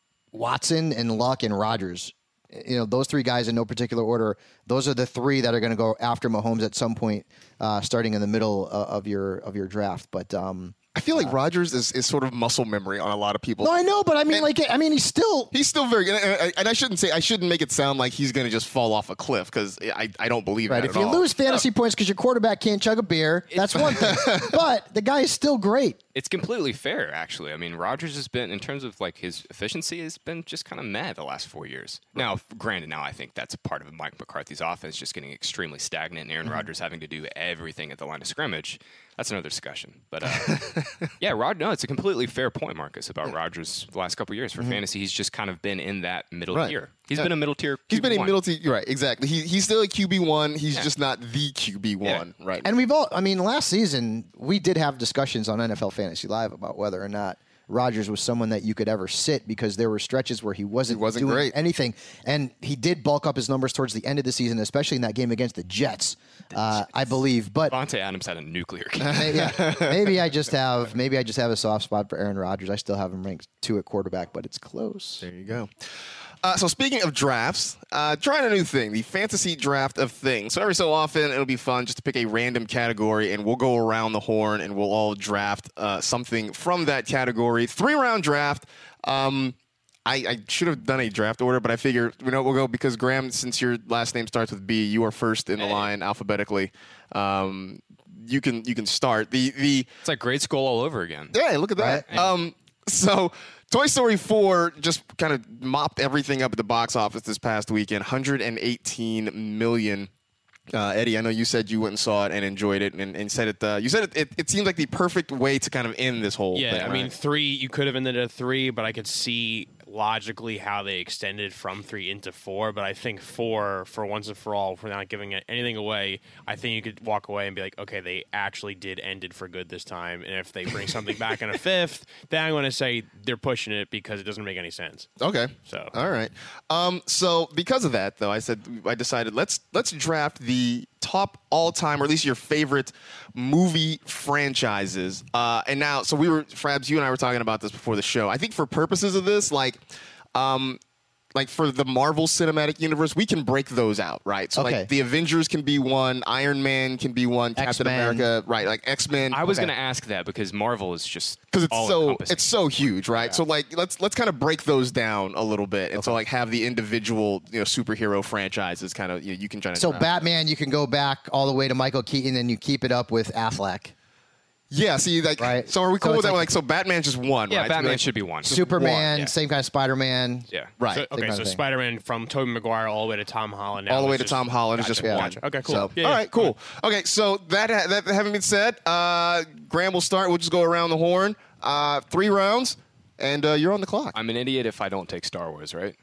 Watson and Luck and Rodgers. You know, those three guys in no particular order. Those are the three that are going to go after Mahomes at some point, uh, starting in the middle uh, of your of your draft. But um, I feel like Rodgers is, is sort of muscle memory on a lot of people. no, I know, but I mean, like, I mean, he's still. He's still very good, and I, and I shouldn't say I shouldn't make it sound like he's going to just fall off a cliff because I, I don't believe Right. that If at you all. lose fantasy points because your quarterback can't chug a beer, that's one thing. But the guy is still great. It's completely fair, actually. I mean, Rodgers has been, in terms of like his efficiency, has been just kind of mad the last four years. Now, granted, now I think that's a part of Mike McCarthy's offense just getting extremely stagnant, and Aaron Mm-hmm. Rodgers having to do everything at the line of scrimmage. That's another discussion. But uh, yeah, Rod, no, it's a completely fair point, Marcus, about Rodgers the last couple of years for fantasy. He's just kind of been in that middle Right. tier. He's Yeah. been a middle tier. He's been a Q B one. middle T. You're right, exactly. He, he's still a Q B one. He's Yeah. just not the Q B one, right? And we've all, I mean, last season, we did have discussions on N F L Fantasy Live about whether or not Rodgers was someone that you could ever sit because there were stretches where he wasn't, He wasn't doing great. anything. And he did bulk up his numbers towards the end of the season, especially in that game against the Jets, uh, I believe. But Devontae Adams had a nuclear game. maybe, yeah, maybe I just have maybe I just have a soft spot for Aaron Rodgers. I still have him ranked two at quarterback, but it's close. There you go. Uh, so speaking of drafts, uh, trying a new thing, the fantasy draft of things. So every so often, it'll be fun just to pick a random category, and we'll go around the horn, and we'll all draft uh, something from that category. Three-round draft. Um, I, I should have done a draft order, but I figure you know we'll go because Graham, since your last name starts with B, you are first in the line alphabetically. Um, you can you can start the the. It's like grade school all over again. Yeah, look at that. Right. Um, so Toy Story four just kind of mopped everything up at the box office this past weekend. one hundred eighteen million. Uh, Eddie, I know you said you went and saw it and enjoyed it, and, and said it. Uh, you said it, it. It seems like the perfect way to kind of end this whole Yeah, thing. I mean, right? three, you could have ended at three, but I could see logically how they extended from three into four. But I think four, for once and for all, for not giving anything away, I think you could walk away and be like, okay, they actually did end it for good this time. And if they bring something back in a fifth, then I'm going to say they're pushing it because it doesn't make any sense. Okay. So- all right. Um, so because of that, though, I said I decided let's let's draft the top all-time, or at least your favorite movie franchises. Uh, and now, so we were, Frabs, you and I were talking about this before the show. I think for purposes of this, like, um, like for the Marvel Cinematic Universe, we can break those out, right? So Okay. like the Avengers can be one, Iron Man can be one, Captain X-Men. America, right? Like X-Men. I was Okay. going to ask that because Marvel is just because it's all so encompassing. it's so huge, right? So like let's let's kind of break those down a little bit, and so like have the individual you know superhero franchises kind of you, know, you can try to So draft. Batman, you can go back all the way to Michael Keaton, and you keep it up with Affleck. yeah. See, like Right. so are we So cool with it's that? like- Like so, Batman's just one, yeah, right? Batman So, like, should be one. Superman, yeah. same kind of Spider-Man. Yeah. right. So, Same okay, kind so of thing. Spider-Man from Tobey Maguire all the way to Tom Holland. Now all the way is to just- Tom Holland is just Gotcha, one. gotcha. Okay, cool. So, Yeah, all yeah. right, cool. Okay, so that ha- that having been said, uh, Graham will start. We'll just go around the horn, uh, three rounds, and uh, you're on the clock. I'm an idiot if I don't take Star Wars, right?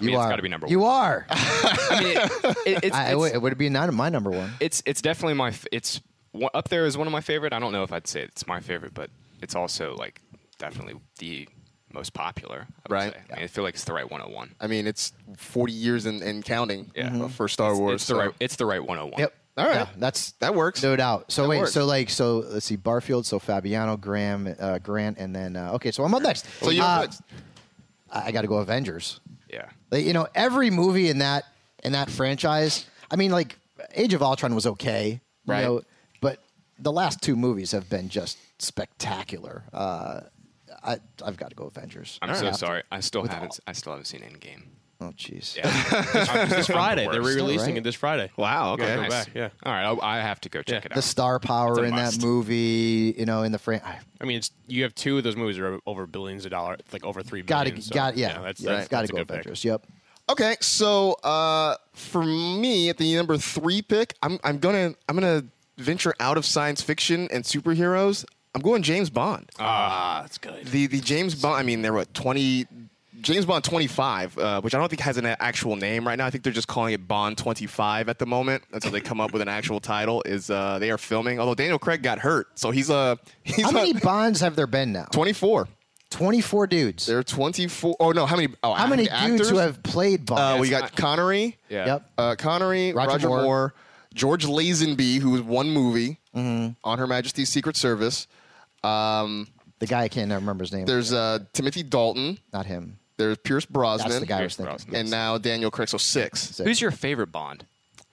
I mean, you it's are. got to be number You one. are. I mean, it, it, it's, I, it it's, would- it would be not my number one. it's it's definitely my f- it's one- up there as one of my favorite. I don't know if I'd say it's my favorite, but it's also like definitely the most popular. I would Right. say. I, mean, I feel like it's the right one oh one. I mean, it's forty years and, and counting Yeah. uh, for Star It's, Wars. it's the so right. It's the right one oh one. Yep. All right. Yeah, that's That works. no doubt. So That wait, works. so like, so let's see, Barfield, so Fabiano, Graham, uh, Grant, and then uh, okay, so I'm up next. So you're Uh, next. I, I got to go Avengers. Yeah. Like, you know, every movie in that in that franchise. I mean, like Age of Ultron was okay, you Right. know, but the last two movies have been just spectacular. Uh, I I've got to go Avengers. I'm I so have to. sorry. I still With haven't. all- I still haven't seen Endgame. Oh, jeez. Yeah. This Friday, they're worst. re-releasing Right. it this Friday. Wow. Okay. Go Nice. back, yeah. All right. I'll, I have to go check Yeah. it out. The star power It's a in that must. movie, you know, in the fran. I- I mean, it's you have two of those movies that are over billions of dollars, like over three Gotta, billion. so, got, yeah, that's, yeah, that's, gotta that's a go good pick. Avengers. Yep. Okay, so uh, for me, at the number three pick, I'm I'm gonna I'm gonna venture out of science fiction and superheroes. I'm going James Bond. Ah, that's good. The the James Bond. I mean, they're what twenty. James Bond twenty-five, uh, which I don't think has an actual name right now. I think they're just calling it Bond twenty-five at the moment until they come up with an actual title. Is uh, they are filming? Although Daniel Craig got hurt, so he's uh he's How on many Bonds have there been now? twenty-four. twenty-four dudes. There are twenty-four. Oh no, how many? Oh, How many actors? dudes who have played Bond? Uh, we got Connery. Yeah. Yep. Uh, Connery, Roger Roger, Moore. Moore. George Lazenby, who was one movie Mm-hmm. on Her Majesty's Secret Service. Um, The guy I can't remember his name. there's uh, Timothy Dalton. Not him. There's Pierce Brosnan. That's the guy I was Pierce thinking. Brosnan. And now Daniel Craig. So six. Six. Who's your favorite Bond?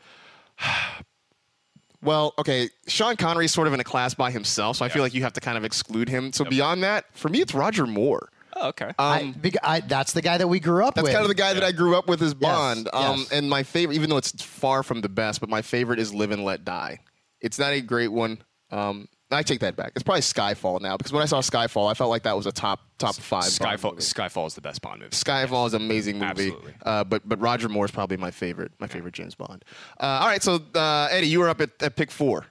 Well, okay, Sean Connery is sort of in a class by himself, so I feel like you have to kind of exclude him. So beyond that, for me, it's Roger Moore. Oh, okay. I, Um, bec- I, that's the guy that we grew up That's with. kind of the guy that I grew up with as Bond. Um, yes. And my favorite, even though it's far from the best, but my favorite is Live and Let Die. It's not a great one. Um, I take that back. It's probably Skyfall now, because when I saw Skyfall, I felt like that was a top top five. Bond Skyfall. movie. Skyfall is the best Bond movie. Skyfall is an amazing movie. Absolutely. Uh, but but Roger Moore is probably my favorite. My favorite James Bond. Uh, all right, so uh, Eddie, you were up at, at pick four.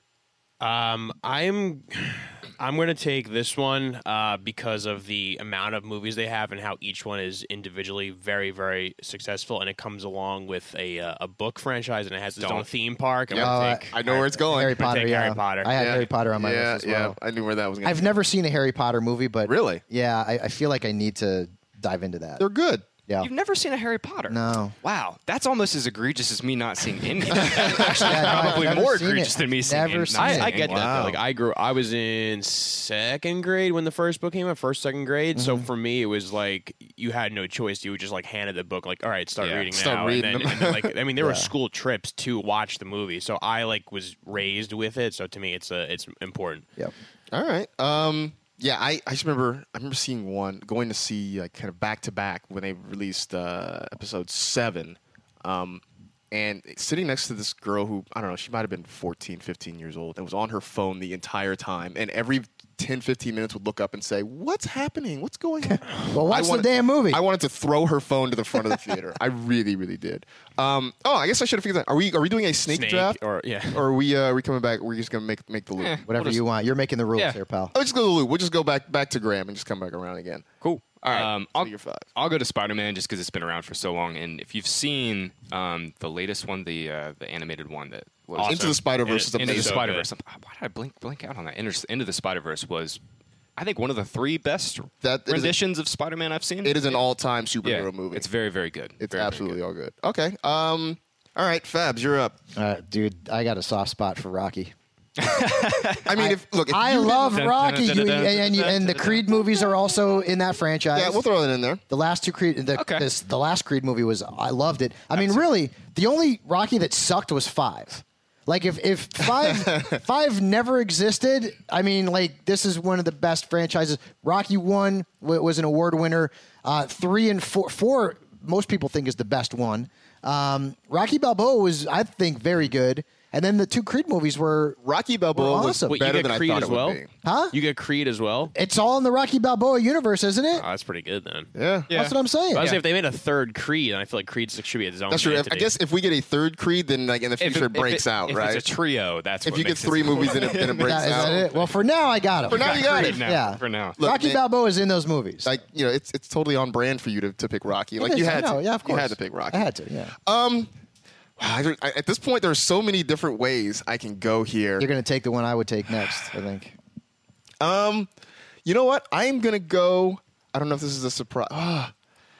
Um, I'm I'm going to take this one uh, because of the amount of movies they have and how each one is individually very, very successful, and it comes along with a uh, a book franchise and it has its Don't. own theme park. I'm Yeah. gonna Oh, take I know where it's going. Harry I'm gonna Potter. take Yeah. Harry Potter. I had Yeah. Harry Potter on my yeah, list as yeah. well. I knew where that was going. I've never seen a Harry Potter movie, but Really? yeah, I, I feel like I need to dive into that. They're good. Yeah. You've never seen a Harry Potter? No. Wow, that's almost as egregious as me not seeing Endgame. Actually, Yeah, no, I've probably never more seen egregious it. than me seeing Never Endgame. seen I, it. I get that. Wow. Though. Like I grew, I was in second grade when the first book came out, first second grade. So Mm-hmm. for me, it was like you had no choice. You would just like handed the book, like, all right, start Yeah. reading Start now. reading and then, them. and then, like, I mean, there Yeah. were school trips to watch the movie, so I like was raised with it. So to me, it's uh, it's important. Yep. All right. Um, yeah, I, I just remember I remember seeing one going to see like kind of back to back when they released uh, episode seven, um, and sitting next to this girl who I don't know, she might have been fourteen, fifteen years old and was on her phone the entire time, and every ten, fifteen minutes would look up and say, "What's happening? What's going on?" Well, watch I the wanted- damn movie. I wanted to throw her phone to the front of the theater. I really, really did. Um, oh, I guess I should have figured that. Are we are we doing a snake, Snake draft? or yeah. Or are we uh, are we coming back? We're just gonna make make the loop. Eh. Whatever We'll just- you want. You're making the rules Yeah. here, pal. Oh, just go to the loop. We'll just go back back to Graham and just come back around again. Cool. All right. Um, so I'll, you're five. I'll go to Spider-Man just because it's been around for so long. And if you've seen um, the latest one, the uh, the animated one that was Awesome. Into the Spider Verse is Into Into the amazing. so Spider Verse. Why did I blink blink out on that? Into, Into the Spider Verse was, I think, one of the three best That- it is a- renditions of Spider-Man I've seen. It is an all-time superhero yeah, movie. It's very very good. It's Very, very absolutely good. all good. Okay. Um. All right, Fabs, you're up. Uh, dude, I got a soft spot for Rocky. I mean, if look, if I you love didn't- Rocky, you, Dun, dun, dun, and, and, you- and the Creed movies are also in that franchise. yeah, we'll throw that in there. The last two Creed, the, Okay. this, the last Creed movie was, I loved it. I mean, really, the only Rocky that sucked was five. Like, if, if five five never existed, I mean, like, this is one of the best franchises. Rocky one w- was an award winner. Uh, three and four, four, most people think is the best one. Um, Rocky Balboa was, I think, very good. And then the two Creed movies were Rocky Balboa Well, was awesome. Wait, you better get than Creed I thought as it would well? be. huh? You get Creed as well. It's all in the Rocky Balboa universe, isn't it? Oh, that's pretty good then. Yeah. Yeah. That's what I'm saying. I was Yeah. say if they made a third Creed, then I feel like Creed should be its own. That's true. If- I entity. guess if we get a third Creed, then like in the If future it, it breaks if it, out, if right? It's a trio. That's if what you get makes three it movies and it, and it breaks That- is out. that it? Well, for now, I got him. For now, you got Creed it. now, Yeah. For now. Look, Rocky man, Balboa is in those movies. Like you know, it's it's totally on brand for you to, to pick Rocky. It Like is, you I had know. to. Yeah, of course. You had to pick Rocky. I had to. Yeah. Um, I, I, at this point, there are so many different ways I can go here. You're gonna take the one I would take next. I think. Um, you know what? I am gonna go. I don't know if this is a surprise. Ah.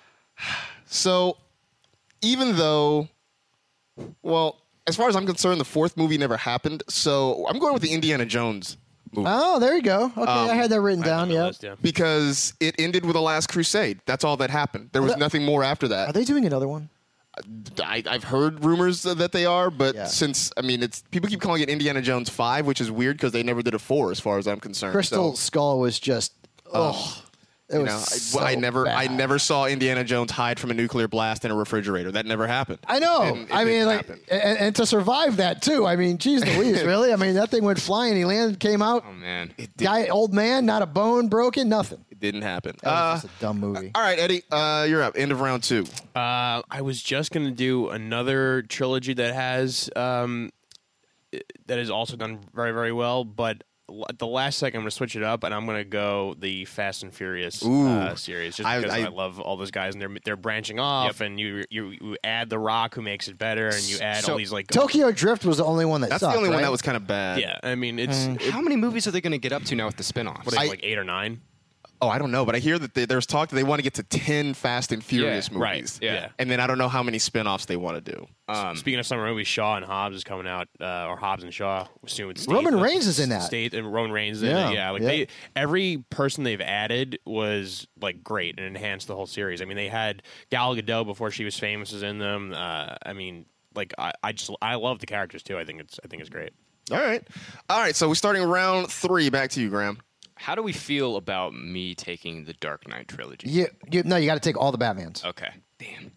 So, even though, well, as far as I'm concerned, the fourth movie never happened. So I'm going with the Indiana Jones movie Oh, there you go. Okay, I had that written I have down. it on the Yeah. list, yeah. because it ended with the Last Crusade. That's all that happened. There was that- nothing more after Are that. they doing another one? I, I've heard rumors that they are, but Yeah. since I mean, it's people keep calling it Indiana Jones Five, which is weird because they never did a four, as far as I'm concerned. Crystal So, Skull was just. Oh, it you was. know, I, so I never, I bad. never saw Indiana Jones hide from a nuclear blast in a refrigerator. That never happened. I know. And it I mean, didn't like, happen. and, and to survive that too. I mean, geez, Louise, really? I mean, that thing went flying. He landed, came out. Oh man. It, did, Guy, old man, not a bone broken, nothing. it didn't happen. That was Uh, just a dumb movie. all right, Eddie, uh, you're up. End of round two. Uh, I was just gonna do another trilogy that has um, that has also done very very well, but l- at the last second I'm gonna switch it up and I'm gonna go the Fast and Furious Ooh. uh, series just I- because I, I- love all those guys and they're they're branching off and you, you you add The Rock who makes it better and you add So- all these like Tokyo Drift was the only one that That's sucked, the only one right? that was kind of bad. yeah I mean it's it, How many movies are they going to get up to now with the spin-offs? what is it, I- like eight or nine. Oh, I don't know, but I hear that they, there's talk that they want to get to ten Fast and Furious Yeah, right, movies. yeah. And then I don't know how many spin-offs they want to do. Um, Speaking of summer movies, Shaw and Hobbs is coming out, uh, or Hobbs and Shaw. Soon with State, Roman uh, Reigns is in that. State and Roman Reigns is Yeah, in it. Yeah, like yeah. they every person they've added was like great and enhanced the whole series. I mean, they had Gal Gadot before she was famous is in them. Uh, I mean, like I, I just I love the characters too. I think it's I think it's great. All right. All right, so we're starting round three. Back to you, Graham. How do we feel about me taking the Dark Knight trilogy? You, you, no, you got to take all the Batmans. Okay. Damn.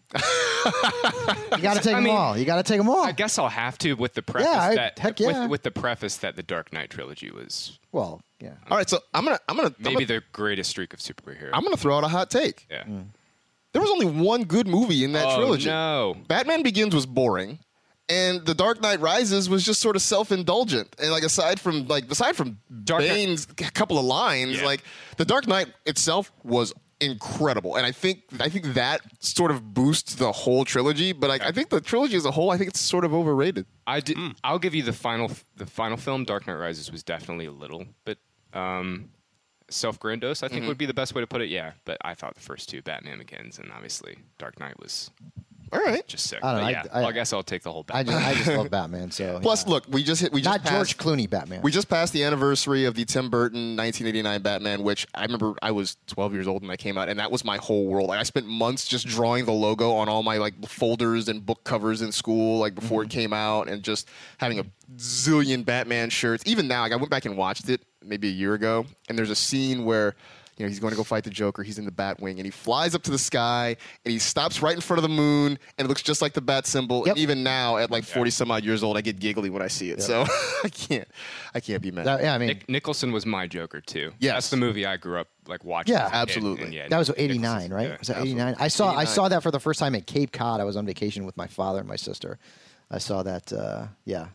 You got to take I them mean, all. You got to take them all. I guess I'll have to with the preface Yeah, I- that heck yeah. with, with the preface that the Dark Knight trilogy was well, yeah. All right, so I'm gonna I'm gonna I'm maybe gonna, the greatest streak of superhero. I'm gonna throw out a hot take. yeah. There was only one good movie in that oh, trilogy. no. Batman Begins was boring, and The Dark Knight Rises was just sort of self-indulgent. And like aside from like aside from Dark Knight- Bane's couple of lines, Yeah. like The Dark Knight itself was incredible. And I think I think that sort of boosts the whole trilogy. But like I think the trilogy as a whole, I think it's sort of overrated. I did, I'll give you the final the final film. Dark Knight Rises was definitely a little bit um, self-grandiose. I think would be the best way to put it. Yeah, but I thought the first two, Batman Begins, and obviously Dark Knight, was All right. just sick. I don't But know, yeah, I- I- well, I guess I'll take the whole I Batman. just, I just love Batman. So Plus, yeah. look, we just hit. We just not George passed, Clooney Batman. We just passed the anniversary of the Tim Burton nineteen eighty-nine Batman, which I remember I was twelve years old when that came out, and that was my whole world. Like, I spent months just drawing the logo on all my like folders and book covers in school, like before Mm-hmm. it came out, and just having a zillion Batman shirts. Even now, like I went back and watched it maybe a year ago, and there's a scene where. You know, he's going to go fight the Joker. He's in the Batwing, and he flies up to the sky, and he stops right in front of the moon, and it looks just like the Bat symbol. Yep. And even now, at like forty some odd years old, I get giggly when I see it. So I can't, I can't be mad. That- yeah, I mean, Nick Nicholson was my Joker too. Yes. That's the movie I grew up like watching. Yeah. as a kid, Absolutely. and yeah, that was Nick eighty-nine, Nicholson- right? yeah. Was that eighty-nine? I saw I eighty-nine. saw that for the first time at Cape Cod. I was on vacation with my father and my sister. I saw that. Uh, yeah,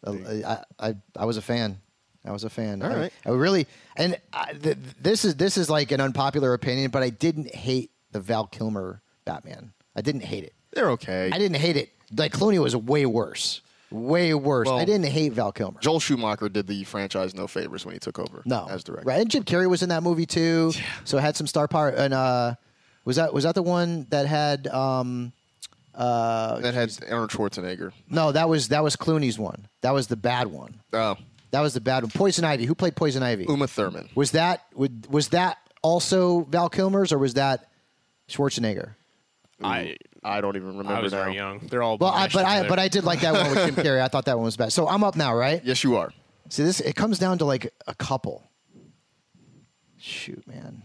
I, I I was a fan. I was a fan. All I, right. I really and I, th- this is this is like an unpopular opinion, but I didn't hate the Val Kilmer Batman. I didn't hate it. They're okay. I didn't hate it. Like Clooney was way worse. Way worse. Well, I didn't hate Val Kilmer. Joel Schumacher did the franchise no favors when he took over No, as director. Right, and Jim Carrey was in that movie too, so it had some star power. And uh, was that was that the one that had? Um, uh, That had Arnold Schwarzenegger. no, that was that was Clooney's one. That was the bad one. Oh, That was the bad one. Poison Ivy. Who played Poison Ivy? Uma Thurman. Was that would- was that also Val Kilmer's or was that Schwarzenegger? I I don't even remember I was now. very young. They're all Well, I, mashed but I together. but I did like that one with Jim Carrey. I thought that one was bad. So I'm up now, right? Yes, you are. See, this it comes down to like a couple. shoot, man.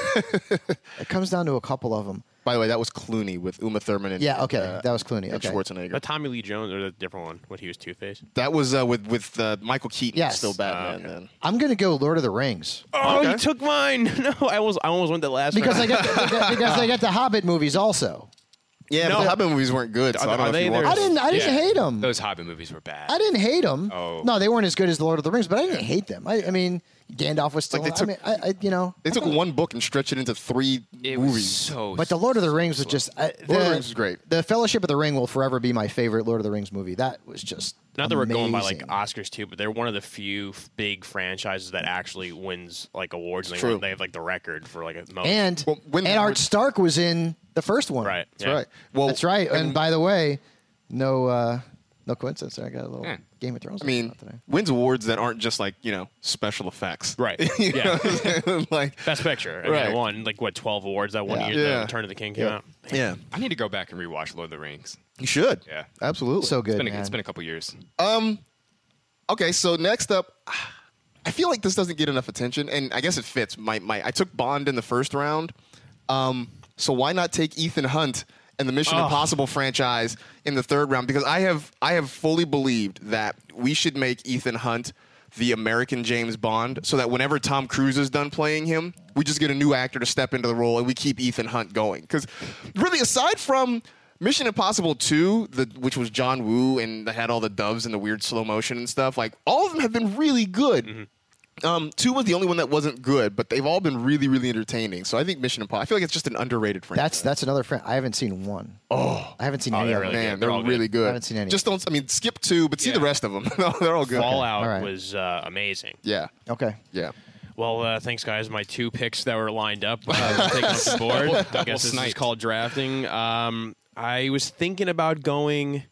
It comes down to a couple of them. By the way, that was Clooney with Uma Thurman and Yeah, okay, uh, that was Clooney. and Okay. Schwarzenegger. But Tommy Lee Jones or the different one when he was Two-Face. That was uh, with with uh, Michael Keaton. Yes. Still Batman Oh, okay. then. I'm gonna go Lord of the Rings Oh, Okay. you took mine. No, I almost I almost went that last because I round. got the, because I got the Hobbit movies also. Yeah, No. but the Hobbit movies weren't good. So Are- I don't are know if they you there? watched I didn't I didn't Yeah. hate them. Those Hobbit movies were bad. I didn't hate them. Oh. No, they weren't as good as the Lord of the Rings, but I didn't hate them. I, I mean, Gandalf was still. Like, they took- I mean, I, I you know. They took one book and stretched it into three It was movies. so. But the Lord of the Rings was just. I, the, Lord of the Rings was great. The Fellowship of the Ring will forever be my favorite Lord of the Rings movie. That was just. Not that we're going by like amazing. Oscars too, but they're one of the few f- big franchises that actually wins like awards. And they, True. win- they have like the record for like a most. And Well, when- and Art Stark was in the first one. right, That's yeah. right. Well, That's right. And, And, by the way, no uh, no coincidence. I got a little Yeah. Game of Thrones. I mean, today. wins awards that aren't just like you know special effects. Right. You Yeah. know what I'm saying? Like Best Picture. I mean, Right. it won like what twelve awards that one Yeah. year. Yeah. The Return of the King came Yeah. out. yeah, I need to go back and rewatch Lord of the Rings. you should. Yeah. Absolutely. So good, It's been, a, man. it's been a couple years. Um, okay, so next up, I feel like this doesn't get enough attention, and I guess it fits. My my, I took Bond in the first round, um, so why not take Ethan Hunt and the Mission Oh. Impossible franchise in the third round? Because I have I have fully believed that we should make Ethan Hunt the American James Bond, so that whenever Tom Cruise is done playing him, we just get a new actor to step into the role, and we keep Ethan Hunt going. Because really, aside from Mission Impossible two, the, which was John Woo and that had all the doves and the weird slow motion and stuff, like all of them have been really good. Mm-hmm. Um, two was the only one that wasn't good, but they've all been really, really entertaining. So I think Mission Impossible, I feel like it's just an underrated franchise. That's that's another friend. I haven't seen one. Oh, I haven't seen any they're of them. really Man, good. they're They're all really good. good. I haven't seen any. Just don't, I mean, skip two, but see Yeah. the rest of them. No, they're all good. Fallout All right. was uh, amazing. Yeah, Okay. yeah. Well, uh, thanks, guys. My two picks that were lined up uh, taken off the board. I guess this is sniped. called drafting. Um, I was thinking about going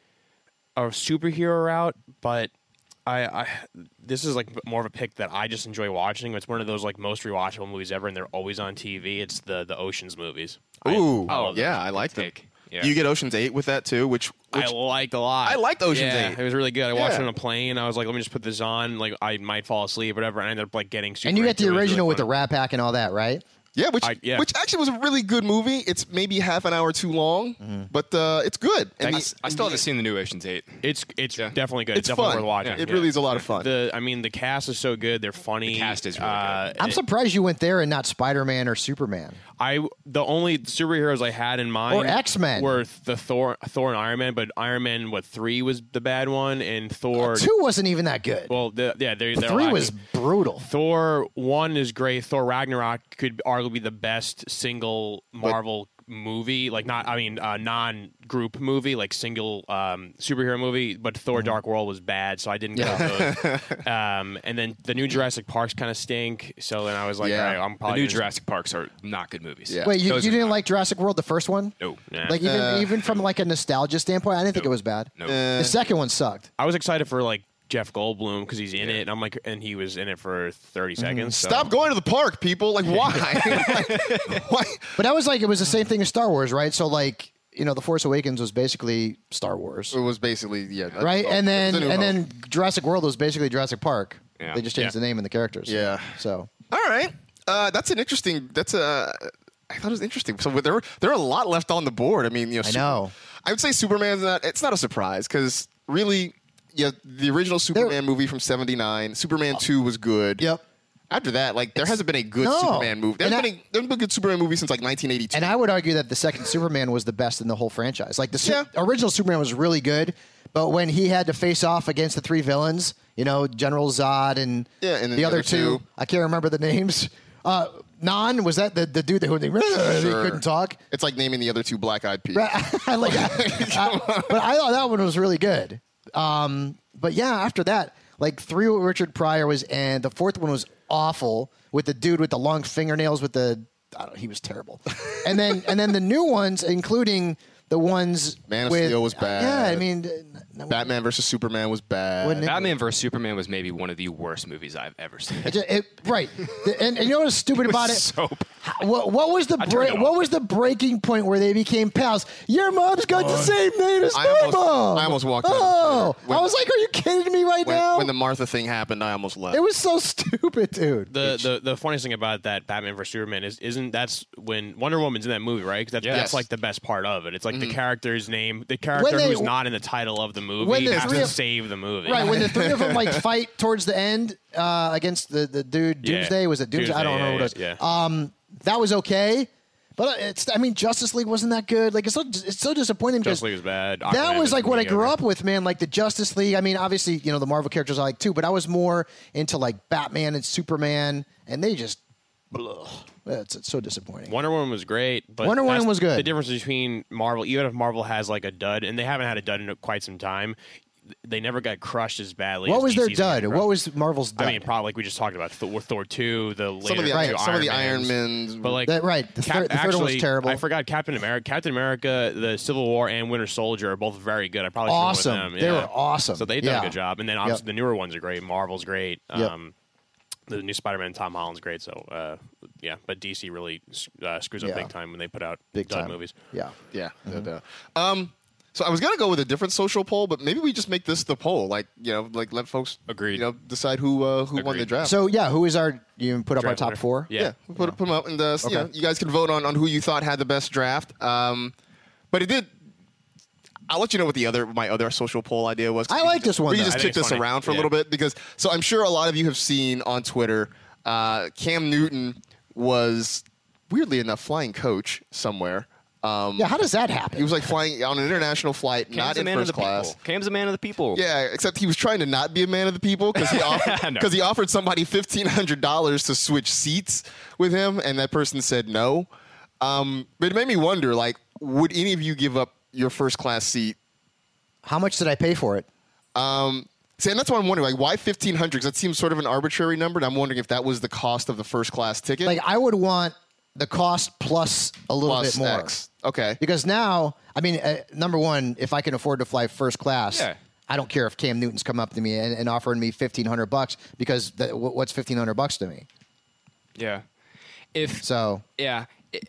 a superhero route, but I, I this is like more of a pick that I just enjoy watching. It's one of those like most rewatchable movies ever, and they're always on T V. It's the the Ocean's movies. I- Ooh, I love yeah, those. I like them. Take. Yeah. You get Ocean's eight with that too, which, which I liked a lot. I liked Ocean's yeah, eight. It was really good. I watched Yeah. it on a plane. I was like, let me just put this on. Like, I might fall asleep, whatever. And I ended up like getting super. And you got into the it. It was really original with the fun. Rat Pack and all that, right? yeah, which I- yeah. which actually was a really good movie. It's maybe half an hour too long, Mm-hmm. but uh, it's good. And I, the- I still haven't seen the new Ocean's eight. It's it's Yeah. definitely good. it's It's, definitely fun. worth watching. It yeah. really is a lot of fun. The I mean, the cast is so good. They're funny. The cast is really uh, good. I'm it- surprised you went there and not Spider-Man or Superman. I the only superheroes I had in mind Or X-Men. were the Thor, Thor and Iron Man. But Iron Man, what three was the bad one, and Thor. Two wasn't even that good. Well, the, yeah, they're, they're Three lacking. was brutal. Thor one is great. Thor Ragnarok could arguably be the best single Marvel movie. Like not, I mean, uh, non-group movie, like single um, superhero movie. But Thor: Dark World was bad, so I didn't go with those. Um, and then the new Jurassic Parks kind of stink. So then I was like, Yeah. all right, I'm The probably new gonna- Jurassic Parks are not good movies. Yeah. Wait, you, Those you are didn't not. like Jurassic World, the first one? No. Yeah. Like even Uh, even from like a nostalgia standpoint, I didn't think it was bad. No. Uh, The second one sucked. I was excited for like Jeff Goldblum because he's in it, and I'm like, and he was in it for thirty seconds. So. Stop going to the park, people. Like, why? Like, why? But that was like it was the same thing as Star Wars, right? So like you know, The Force Awakens was basically Star Wars, It was basically yeah. that's- right? oh, And then it's a new and hope. then Jurassic World was basically Jurassic Park. Yeah. They just changed Yeah. the name and the characters. Yeah. So All right. Uh, that's an interesting. That's a. I thought it was interesting. So there, were, there are a lot left on the board. I mean, you know, I know. I would say Superman's not. It's not a surprise because really, yeah, the original Superman movie from seventy-nine, Superman two was good. Yep. After that, like there hasn't been a good No. Superman movie. There's And been, I- a, there's been a good Superman movie since like nineteen eighty-two. And I would argue that the second Superman was the best in the whole franchise. Like the su- Yeah. original Superman was really good, but when he had to face off against the three villains, you know, General Zod and, Yeah, and then the other two, two. I can't remember the names. Uh, Nan, was that the, the dude that who they, he Sure. couldn't talk? It's like naming the other two Black Eyed Peas. I like, I- but I thought that one was really good. Um, but yeah, after that, like three with Richard Pryor was, and the fourth one was awful with the dude with the long fingernails with the, I don't know, he was terrible. And then and then the new ones, including the ones Man of with, Steel was bad. Yeah, I mean, uh, Batman versus Superman was bad. Wouldn't it- Batman versus Superman was maybe one of the worst movies I've ever seen. it, it, right. The- and, and you know what's stupid about it? So What, what was the turned break? it What off. was the breaking point where they became pals? Your mom's got the same name as I my almost- mom. I almost walked out of Oh, the theater. When- I was like, "Are you kidding me right when, now?" when when the Martha thing happened, I almost left. It was so stupid, dude. The, the the funniest thing about that Batman versus Superman is isn't that's when Wonder Woman's in that movie, right? Because that's, Yes. that's like the best part of it. It's like Mm-hmm. the character's name, the character they- who's not in the title of the movie when the has three to of- save the movie. Right, when the three of them like fight towards the end uh, against the, the dude Yeah. Doomsday, was it Doomsday? I don't Doomsday, know what it yeah, was. yeah. Um, that was okay, but it's I mean Justice League wasn't that good. Like it's so it's so disappointing because Justice League was bad. that Aquaman was like what I mediocre. grew up with, man. Like the Justice League. I mean, obviously, you know, the Marvel characters I like too, but I was more into like Batman and Superman, and they just, ugh, it's, it's so disappointing. Wonder Woman was great, but Wonder Woman that's was good. The difference between Marvel, even if Marvel has like a dud, and they haven't had a dud in quite some time, they never got crushed as badly. What as was their D C's getting dud? crushed. What was Marvel's dud? I mean, probably like we just talked about Thor, Thor two, the later some of the Right. some of the Iron Iron Mans. Men, But like That- right. The third- the third one was actually, terrible. I forgot Captain America. Captain America, the Civil War, and Winter Soldier are both very good. I probably should Awesome. have went with They them. were yeah. awesome. So they did Yeah. a good job. And then obviously Yep. the newer ones are great. Marvel's great. Yep. Um, the new Spider-Man, Tom Holland's great. So uh, yeah, but D C really uh, screws up Yeah. big time when they put out Big dud time movies. Yeah. yeah. yeah. Um, so I was gonna go with a different social poll, but maybe we just make this the poll. Like you know, like let folks Agreed. You know, decide who uh, who won the Agreed. draft. So yeah, who is our? You put up our Draft top winner. four. Yeah. yeah, we'll put, put them up, and uh, you, know, Okay. you guys can vote on, on who you thought had the best draft. Um, but it did. I'll let you know what the other my other social poll idea was. I like this one, We can though. just I kick think it's this funny. around for a Yeah. little bit because so I'm sure a lot of you have seen on Twitter. Uh, Cam Newton was weirdly enough flying coach somewhere. Um, Yeah. How does that happen? he was like flying on an international flight, not Cam's a in man of first the class. people. Cam's a man of the people. Yeah, except he was trying to not be a man of the people because he offered No. because he offered somebody fifteen hundred dollars to switch seats with him, and that person said no. Um, but it made me wonder, like, would any of you give up your first class seat? How much did I pay for it? Um, see, and that's what I'm wondering, like, why fifteen hundred? Because that seems sort of an arbitrary number, and I'm wondering if that was the cost of the first class ticket. Like I would want the cost plus a little plus bit more. X. Okay. Because now, I mean, uh, number one, if I can afford to fly first class, Yeah. I don't care if Cam Newton's come up to me and, and offering me fifteen hundred bucks because that, wh- what's fifteen hundred bucks to me? Yeah. If So yeah, i-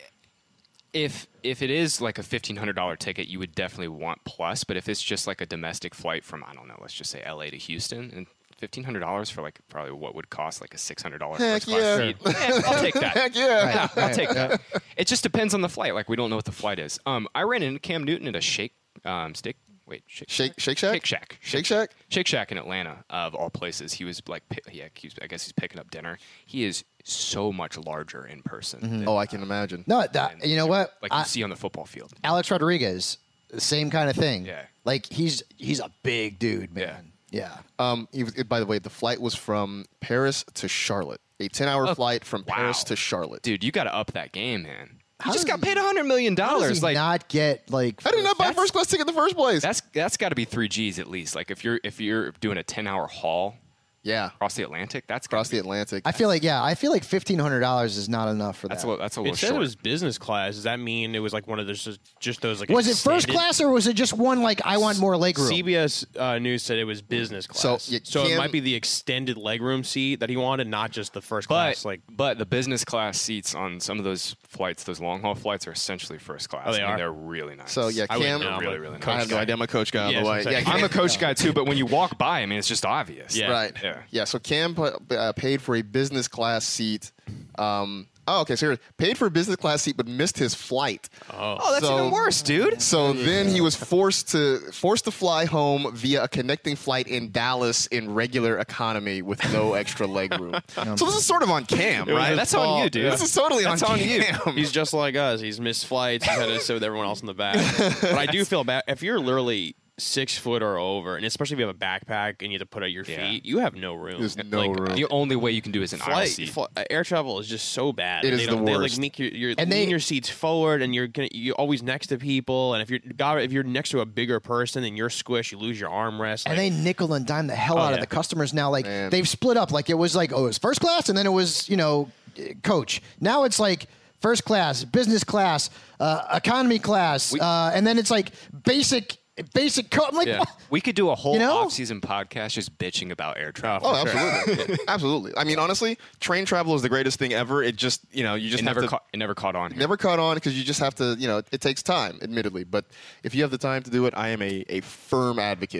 if if it is like a fifteen hundred dollar ticket, you would definitely want plus. But if it's just like a domestic flight from I don't know, let's just say L A to Houston, and fifteen hundred dollars for like probably what would cost like a six hundred dollar Heck first class yeah. seat, eh, I'll take that. Heck yeah. Right. I'll take that. It just depends on the flight. Like we don't know what the flight is. Um, I ran into Cam Newton at a Shake um, Steak. Wait, Shake Shake, Shake Shack? Shake Shack. Shake Shack? Shake Shack in Atlanta, of all places. He was like, pi- yeah, he was, I guess he's picking up dinner. He is so much larger in person. than, Oh, I can imagine. no, that, you know what? like I- you see on the football field. Alex Rodriguez, the same kind of thing. Yeah. Like he's he's a big dude, man. Yeah. Um, he was, by the way, the flight was from Paris to Charlotte. A ten-hour Oh, flight from wow. Paris to Charlotte. Dude, you got to up that game, man. He How just does got he- paid a hundred million How does dollars. he Like not get like? I did not buy a That's- first class ticket in the first place. that's that's got to be three G's at least. Like if you're if you're doing a ten hour haul yeah, across the Atlantic, that's gotta across be, the Atlantic. I feel like yeah, I feel like fifteen hundred dollars is not enough for That's that. a little, that's a little It said short. it was business class. Does that mean it was like one of those just, just those like was it first extended- class or was it just one like I want more leg room? C B S uh, News said it was business So, class. you So, it can- might be the extended legroom seat that he wanted, not just the first but class. Like but the business class seats on some of those flights, those long haul flights, are essentially first class. Oh, they I mean, are? They're really nice. So, yeah, I Cam, wouldn't know, really, but really coach I have no guy. idea. I'm a coach guy, on Yeah, the way. that's what I'm Yeah, saying. I'm a coach guy too, but when you walk by, I mean, it's just obvious. Yeah. right. Yeah. Yeah. So Cam uh, paid for a business class seat. Um, oh, okay. So here, paid for a business class seat, but missed his flight. Oh, that's So- even worse, dude. So then he was forced to forced to fly home via a connecting flight in Dallas in regular economy with no extra leg room. So this is sort of on Cam, was right? his That's on fault. you, dude. This is totally That's on on you. Cam. He's just like us. He's missed flights. He's had to sit with everyone else in the back. But I do feel bad if you're literally six foot or over, and especially if you have a backpack and you have to put out your Yeah. feet, you have no room. There's no Like, room. The only way you can do is an aisle Flight, seat. fl- uh, air travel is just so bad. It And is they the don't- They worst. like make your you're And lean they- your seats forward, and you're gonna you're always next to people. And if you're God, if you're next to a bigger person and you're squished, you lose your armrest. and Like, they nickel and dime the hell Oh, out of yeah. the customers now. Like Man. they've split up. Like it was like oh, it was first class, and then it was you know, coach. Now it's like first class, business class, uh, economy class, uh, and then it's like basic, basic. Co- I'm like, Yeah. what? We could do a whole You know? off-season podcast just bitching about air travel. Oh, absolutely, absolutely. I mean, honestly, train travel is the greatest thing ever. It just, you know, you just it have never to caught. It never caught on here. never caught on because you just have to, you know, it takes time, admittedly. But if you have the time to do it, I am a, a firm advocate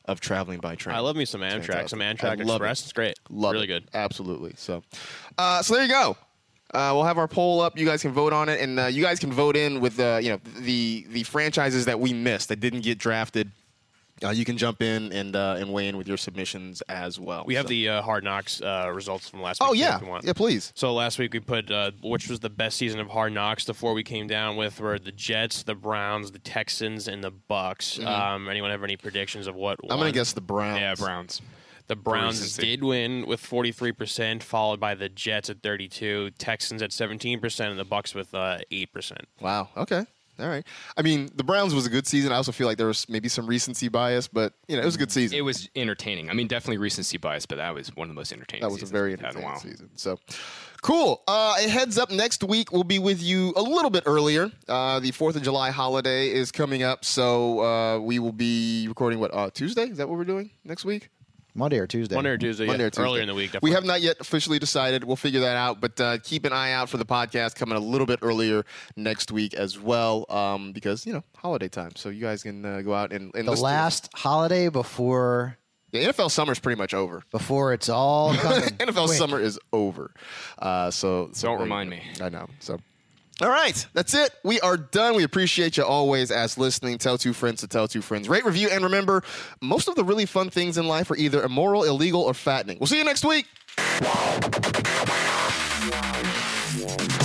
of traveling by train. I love me some Amtrak. Fantastic. Some I Amtrak love Express. it. It's great. Love really it. good. Absolutely. So, uh, so there you go. Uh, we'll have our poll up. You guys can vote on it, and uh, you guys can vote in with uh, you know the the franchises that we missed that didn't get drafted. Uh, you can jump in and uh, and weigh in with your submissions as well. We have So- the uh, Hard Knocks uh, results from last week. Oh too, yeah, if you want. yeah. Please. So last week we put uh, which was the best season of Hard Knocks. The four we came down with were the Jets, the Browns, the Texans, and the Bucks. Um, anyone have any predictions of what? I'm gonna won? guess the Browns. Yeah, Browns. The Browns recency. did win with forty-three percent, followed by the Jets at thirty-two, Texans at seventeen percent, and the Bucks with uh, eight percent. Wow. Okay. All right. I mean, the Browns was a good season. I also feel like there was maybe some recency bias, but you know, it was a good season. It was entertaining. I mean, definitely recency bias, but that was one of the most entertaining. That was a seasons very we've had in a entertaining while. season. So, cool. Uh, a heads up, next week we'll be with you a little bit earlier. Uh, the fourth of July holiday is coming up, so uh, we will be recording, what, uh, Tuesday? Is that what we're doing next week? Monday or Tuesday. Monday or Tuesday, Monday yeah. or Tuesday. Earlier in the week. We Definitely. have not yet officially decided. We'll figure that out, but uh, keep an eye out for the podcast coming a little bit earlier next week as well, um, because, you know, holiday time. So you guys can uh, go out and, and The listen to- last holiday before The N F L summer is pretty much over. before it's all coming. N F L quick. summer is over. Uh, so, so Don't there you remind go. me. I know. So, all right, that's it. We are done. We appreciate you always as listening. Tell two friends to tell two friends. Rate, review, and remember, most of the really fun things in life are either immoral, illegal, or fattening. We'll see you next week.